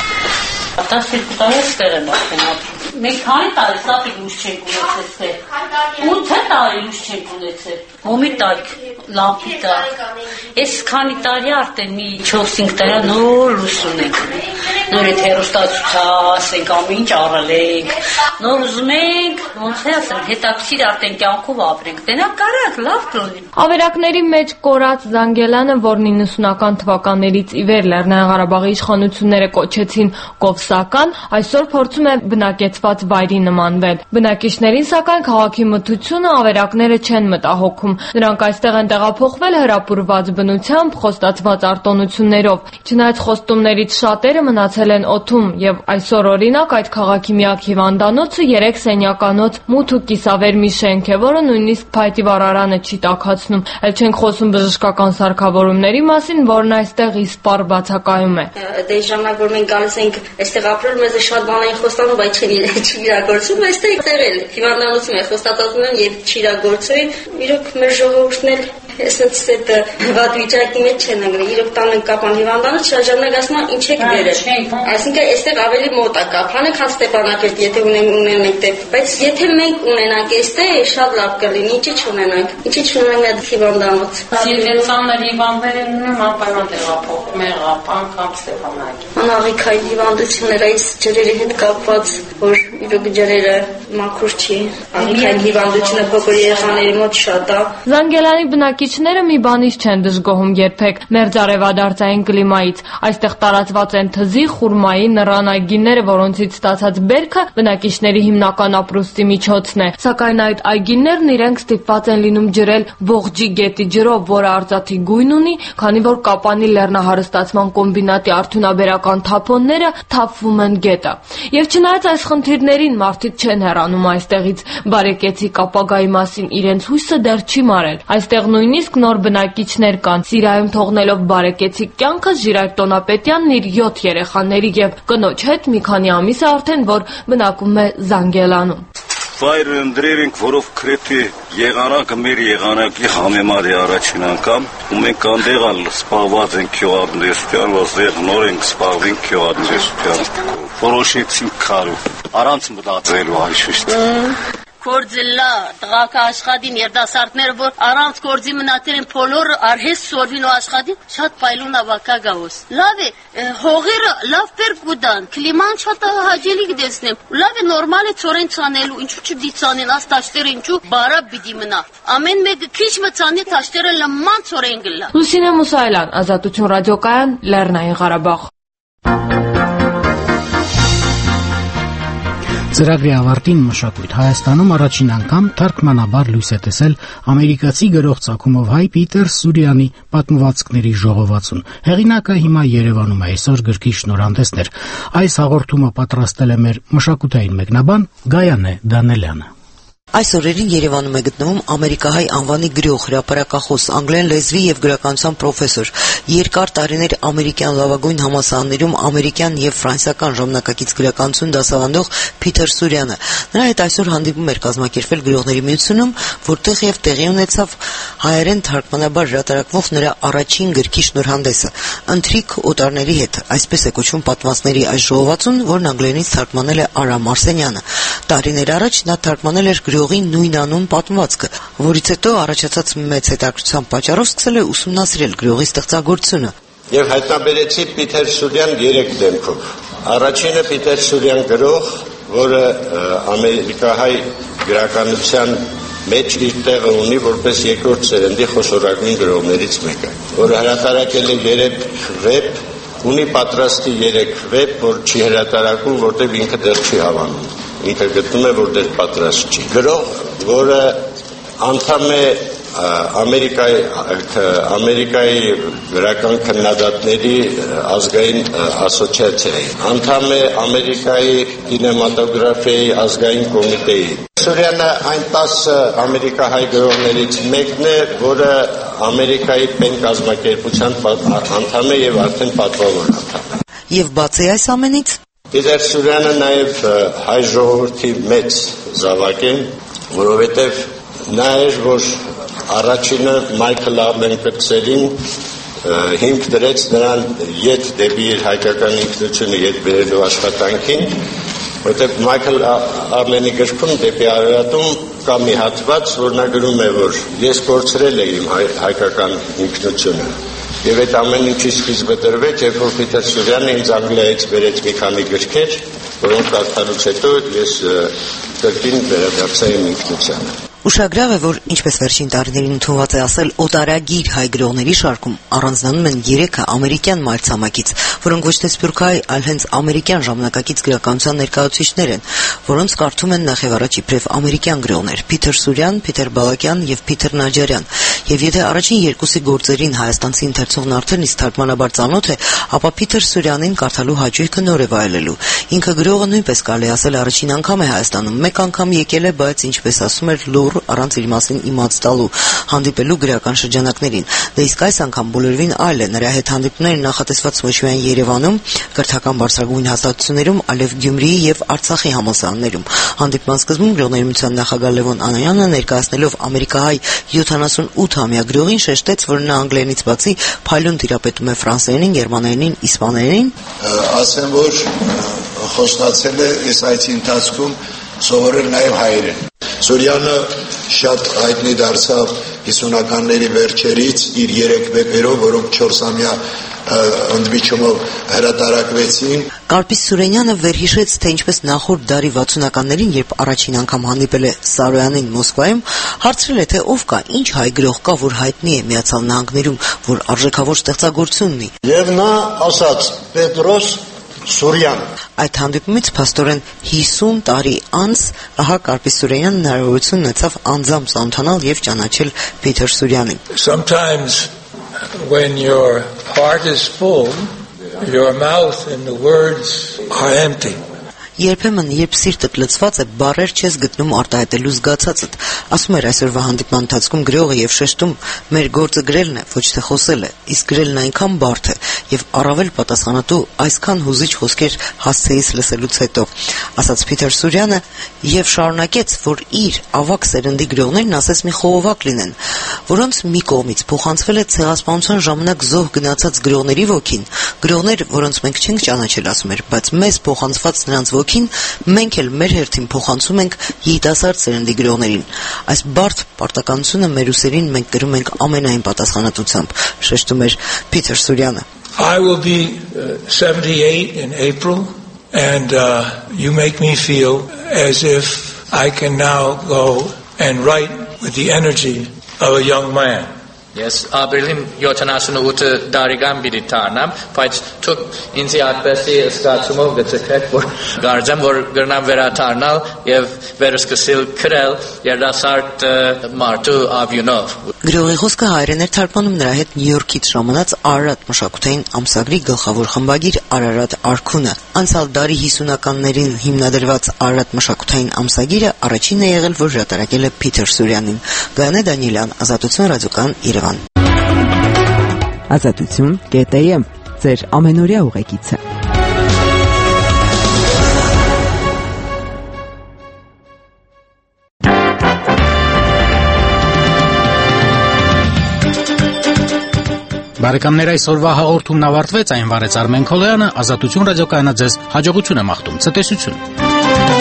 տասներկու տարի ստեղ եմ ապրել։ Մենք քանի տարի սապի լույս չենք ունեցել։ ութ տարի լույս չենք ունեցել։ Հոմի տակ, լամպի տակ։ Այս քանի տարի արդեն մի չորս-հինգ տարի նոր լույս ունենք։ Նոր այդ հեռուստացույց ենք, ամեն ինչ առել ենք։ Նոր ուզում ենք, ոնց է ասեմ, հետաքրքիր արդեն կյանքով ապրենք։ Տենակ կարակ, լավ կլինի։ Ավերակների մեջ կորած Զանգելանը, որն իննսունական թվականներից ի վեր Լեռնային Ղարաբաղի իշխանությունները կոչեցին Կովսական, այսօր փորձում է բնակեցված վայրի նմանվել։ Բնակիչներին, սակայն, քաղաքի մթությունը ավերակները չեն մտահոգում։ Նրանք այստեղ են տեղափոխվել հրապուրված բնությամբ, խոստացված արտոնություններով։ Չնայած խոստումներից շատերը մնացել են օդում, եւ այսօր օրինակ այդ քաղաքի միակ հիվանդանոցը երեք սենյականոց մութ ու կիսավեր մի շենք է, որը նույնիսկ փայտի վառարանը չի տաքացնում։ Էլ չենք խոսում բժշկական սարքավորումների մասին, որն այստեղ իսպառ բացակայում է։ Դե ժամանակ որ մենք գալիս ենք այստեղ ապրել, մեզ շատ բան են խոստանում, բայց չի իրագործվում, այստեղ տեղել հիվանդանոցում է խոստացածում են եւ չիրագործում։ Իրոք մեր ժողովուրդն էլ այսպես այդ վատ վիճակի մեջ չեն ընկել։ Իրոք տանը կապան հիվանդանոց շրջանակ ասում են ինչ եք դերել։ Այսինքն այստեղ ավելի մոտ է կապանը, քան Ստեփանակերտ, եթե ունենենք դեպք, բայց եթե մենք ունենանք այստեղ, շատ լավ կլինի, ինչի չունենանք։ Ինչի չունենանք այդ հիվանդանոց։ Սիլվենցաններ հիվանդներ են անպայման տեղափոխում են Ղապան կամ Ստեփանակերտ։ Անաղիքային հիվանդությունները այս ջրերի հետ կապված, որ իրոք ջրերը մաքուր չի։ Անաղիքային հիվանդությունը փոքր երեխաների մոտ շատ է։ Զանգելանի բնակիչները մի բանից չեն դժգոհում երբեք՝ մերձարևադարձային կլիմայից։ Այստեղ տարածված են թզի, խուրմայի, նռան այգիները, որոնցից ստացած բերքը բնակիչների հիմնական ապրուստի միջոցն է։ Սակայն այդ այգիներն իրենք ստիպված են լինում ջրել Ողջի գետի ջրով, որը արծաթի գույն ունի, քանի որ Կապանի լեռնահարստացման կոմբինատի արդյունաբերական թափոնները թափվում են գետը։ Եվ չնայած այս խնդիրներին մարդիկ չեն հեռանում այստեղից, բարեկեցիկ ապագայի մասին իրենց հույսը դեռ չի մարել։ Այստեղ նույնիսկ նոր բնակիչներ կան։ Սիրայում թողնելով բարեկեցիկ կյանքը, Ժիրայր Տոնապետյանն իր յոթ երեխաների եւ կնոջ հետ մի քանի ամիս է արդեն, որ բնակվում է Զանգելանում։ վայր ընտրենք, որով քրեթե եղանակը մեր եղանակի համեմատ է առաջին անգամ, ու մենք անդեղալ սպաղված ենք գյուղատնտեսության, ոստեղ նոր ենք սպաղվենք գյուղատնտեսության, որոշեցինք քարով, առանց մտածելու այշիշտ։ Կորձելա տղաքը աշխատին երդասարտները, որ առանց կորձի մնացել են բոլորը արհեստ սորվին ու աշխատին, շատ պայլուն ավակա գավոս։ Լավ է, հողերը լավ պեր կուդան, կլիման շատ հաջելի գդեսնեմ, լավ է նորմալ է ծորեն ծանելու, ինչու չդի ծանեն, աս տաշտերը ինչու բարապ բիդի մնա։ Ամեն մեկը քիչ մծանի տաշտերը լման ծորեն գլա։ Լուսինե Մուսայելյան, Ազատություն ռադիոկայան, Լեռնային Ղարաբաղ։ Ծրագրի ավարտին մշակույթ Հայաստանում առաջին անգամ թարգմանաբար լույս է տեսել ամերիկացի գրող ծագումով հայ Պիտեր Սուրյանի պատմվածքների ժողովածուն։ Հեղինակը հիմա Երևանում է, այսօր գրքի շնորհանդեսներ։ Այս հաղորդումը պատրաստել է մեր մշակութային մեկնաբան Գայանե Դանելյանը։ Այս օրերին Երևանում է գտնվում ամերիկահայ անվանի գրող, հրապարակախոս, անգլերեն լեզվի եւ գրականության պրոֆեսոր, երկար տարիներ ամերիկյան լավագույն համալսարաններում ամերիկյան եւ ֆրանսիական ժամանակակից գրականություն դասավանդող Փիթեր Սուրյանը։ Նրա հետ այսօր հանդիպում էր կազմակերպվել Գրողների միությունում, որտեղ եւ տեղի ունեցավ հայերեն թարգմանաբար հրատարակվող նրա առաջին գրքի շնորհանդեսը։ Ընթրիք օտարների հետ, այսպես է կոչվում պատմվածքների այս ժողովածուն, որն անգլերենից թարգմանել է Արամ Արսենյանը։ Տարիներ առաջ նա թարգմանել էր գրողի նույնանուն պատմվածքը, որից հետո առաջացած մեծ հետաքրքրության պատճառով սկսել է ուսումնասիրել գրողի ստեղծագործությունը։ Եվ հայտնաբերեցի Փիթեր Սուրյան երեք դեմքով։ Առաջինը Փիթեր Սուրյան գրող, որը ամերիկահայ գրականության մեջ իր տեղը ունի որպես երկրորդ սերնդի խոշորագույն գրողներից մեկը, որը հրատարակել է երեք վեպ, ունի պատրաստի երեք վեպ, որ չի հրատարակում, որտեղ ինքը դեռ չի հավանում։ Ինքը գտնում է, որ դեռ պատրաստ չի։ Գրող, որը անդամ է Ամերիկայի Ամերիկայի գրական քննադատների ազգային ասոցիացիայի, անդամ է Ամերիկայի կինեմատոգրաֆիայի ազգային կոմիտեի։ Սուրյանը այն տասը ամերիկահայ գրողներից մեկն է, որը Ամերիկայի պեն կազմակերպության անդամ է եւ արդեն պատվավոր անդամ։ Եվ բացի այս ամենից Փիթեր Սուրյանը նաև հայ ժողովրդի մեծ զավակ է, որովհետև նա էր, որ առաջինը Մայքլ Արլեն կրտսերին հիմք դրեց նրան ետ դեպի իր հայկական ինքնությունը ետ բերելու աշխատանքին, որովհետև Մայքլ Արլենի գրքում դեպի Արարատում կա մի հատված, որ նա գրում է, որ ես կորցրել եմ իմ հայկական ինքնությունը։ Եվ այդ ամեն ինչի սկիզբը դրվեց, երբ որ Փիթեր Սուրյանը ինձ Անգլիայից բերեց մի քանի գրքեր, որոնք կարդալուց հետո ես կրկին վերադարձա իմ ինքնությանը։ Ուշագրավ է, որ ինչպես վերջին տարիներին ընդունված է ասել, օտարագիր հայ գրողների շարքում առանձնանում են երեքը ամերիկյան մայրցամաքից, որոնք ոչ թե սփյուռքահայ, այլ հենց ամերիկյան ժամանակակից գրականության ներկայացուցիչներ են, որոնց կարդում են նախ եւ առաջ իբրև ամերիկյան գրողներ՝ Փիթեր Սուրյան, Փիթեր Բալակյան եւ Փիթեր Նաջարյան։ Եվ եթե առաջին երկուսի գործերին հայաստանցի ընթերցողն արդեն իսկ թարգմանաբար ծանոթ է, ապա Փիթեր Սուրյանին կարդալու հաճույքը նոր է վայելելու։ Ինքը գրողը նույնպես կարելի ասել առաջին անգամ է Հայաստանում, մեկ անգամ եկել է, բայց ինչպես ասում էր, լուռ առանց իր մասին իմաց տալու, հանդիպելու գրական շրջանակներին։ Դե իսկ այս անգամ բոլորովին այլ է։ Նրա հետ հանդիպումները նախատեսված ոչ միայն Երևանում, կրթական բարձրագույն հաստատություններում, այլև Գյումրիի եւ Արցախի համալսարաններում։ Հանդիպման սկզբում Գրողների միության նախագահ Լևոն Անանյանը ներկայացնելով ամերիկահայ յոթանասունութամյա գրողին շեշտեց, որ նա անգլերենից բացի փայլուն տիրապետում է ֆրանսերենին, գերմաներենին, իսպաներենին։ Ասեմ, որ խոստացել է այս այցի ընթացքում սովորել նաև հայերեն։ Սուրյանը շատ հայտնի դարձավ հիսունականների վերջերից իր երեք վեպերով, որոնք չորսամյա ընդմիջումով հրատարակվեցին։ Կարպիս Սուրենյանը վերհիշեց, թե ինչպես նախորդ դարի վաթսունականներին, երբ առաջին անգամ հանդիպել է Սարոյանին Մոսկվայում, հարցրել է, թե ով կա, ինչ հայ գրող կա, որ հայտնի է Միացյալ Նահանգներում, որ արժեքավոր ստեղծագործություն ունի։ Եվ նա ասաց Պետրոս Սուրյան։ Այդ հանդիպումից փաստորեն հիսուն տարի անց ահա Կարպիս Սուրենյանն հնարավորություն ունեցավ անձամբ ծանոթանալ եւ ճանաչել Փիթեր Սուրյանին։ Sometimes when your heart is full, your mouth and the words are empty. Երբեմն, երբ սիրտդ լցված է, բառեր չես գտնում արտահայտելու զգացածդ։ Ասում էր այսօրվա հանդիպման ընթացքում գրողը եւ շեշտում, մեր գործը գրելն է, ոչ թե խոսելը, իսկ գրելն այնքան բարդ է եւ առավել պատասխանատու այսքան հուզիչ խոսքեր հասցեից լսելուց հետո, ասաց Փիթեր Սուրյանը եւ շարունակեց, որ իր ավակ սերնդի գրողներն ասես մի խողովակ լինեն, որոնց մի կողմից փոխանցվել է ցեղասպանության ժամանակ զոհ գնացած գրողների ոգին, գրողներ, որոնց մենք չենք ճանաչել, ասում էր, բայց մեզ փոխանցված նրանց ոգին մենք էլ մեր հերթին փոխանցում ենք երիտասարդ սերնդի գրողներին։ Այս բարդ պարտականությունը մեր ուսերին մենք կրում ենք ամենայն պատասխանատվությամբ, շեշտում էր Փիթեր Սուրյանը։ I will be uh, seventy-eight in April, and uh, you make me feel as if I can now go and write with the energy of a young man. Yes, ապրիլին յոթանասունութ դարիգան պիտի դառնամ, բայց թող ինձ այդպեսի զգացումով գցեք, որ գարձեմ, որ գրնամ վերադառնալ եւ վերսկսել գրել երդասարտ մարդու ավյունով։ Գրողի խոսքը հայերեն էր թարգմանում նրա հետ Նյու Յորքից ժամանած Արարատ մշակութային ամսագրի գլխավոր խմբագիր Արարատ Արքունը։ Անցյալ դարի հիսունականներին հիմնադրված Արարատ մշակութային ամսագիրը առաջինն է եղել, որ հրատարակել է Փիթեր Սուրյանին։ Գայանե Դանիելյան, Ազատություն ռադիոկայան, Երևան։ Ազատություն կետ է եմ, ձեր ամենօրյա ուղեկիցը։ Բարեկամներ, այսօրվա հաղորդումն ավարտվեց, այն վարեց Արմեն Քոլոյանը, Ազատություն ռադիոկայանը ձեզ հաջողություն է մաղթում, ցտեսություն։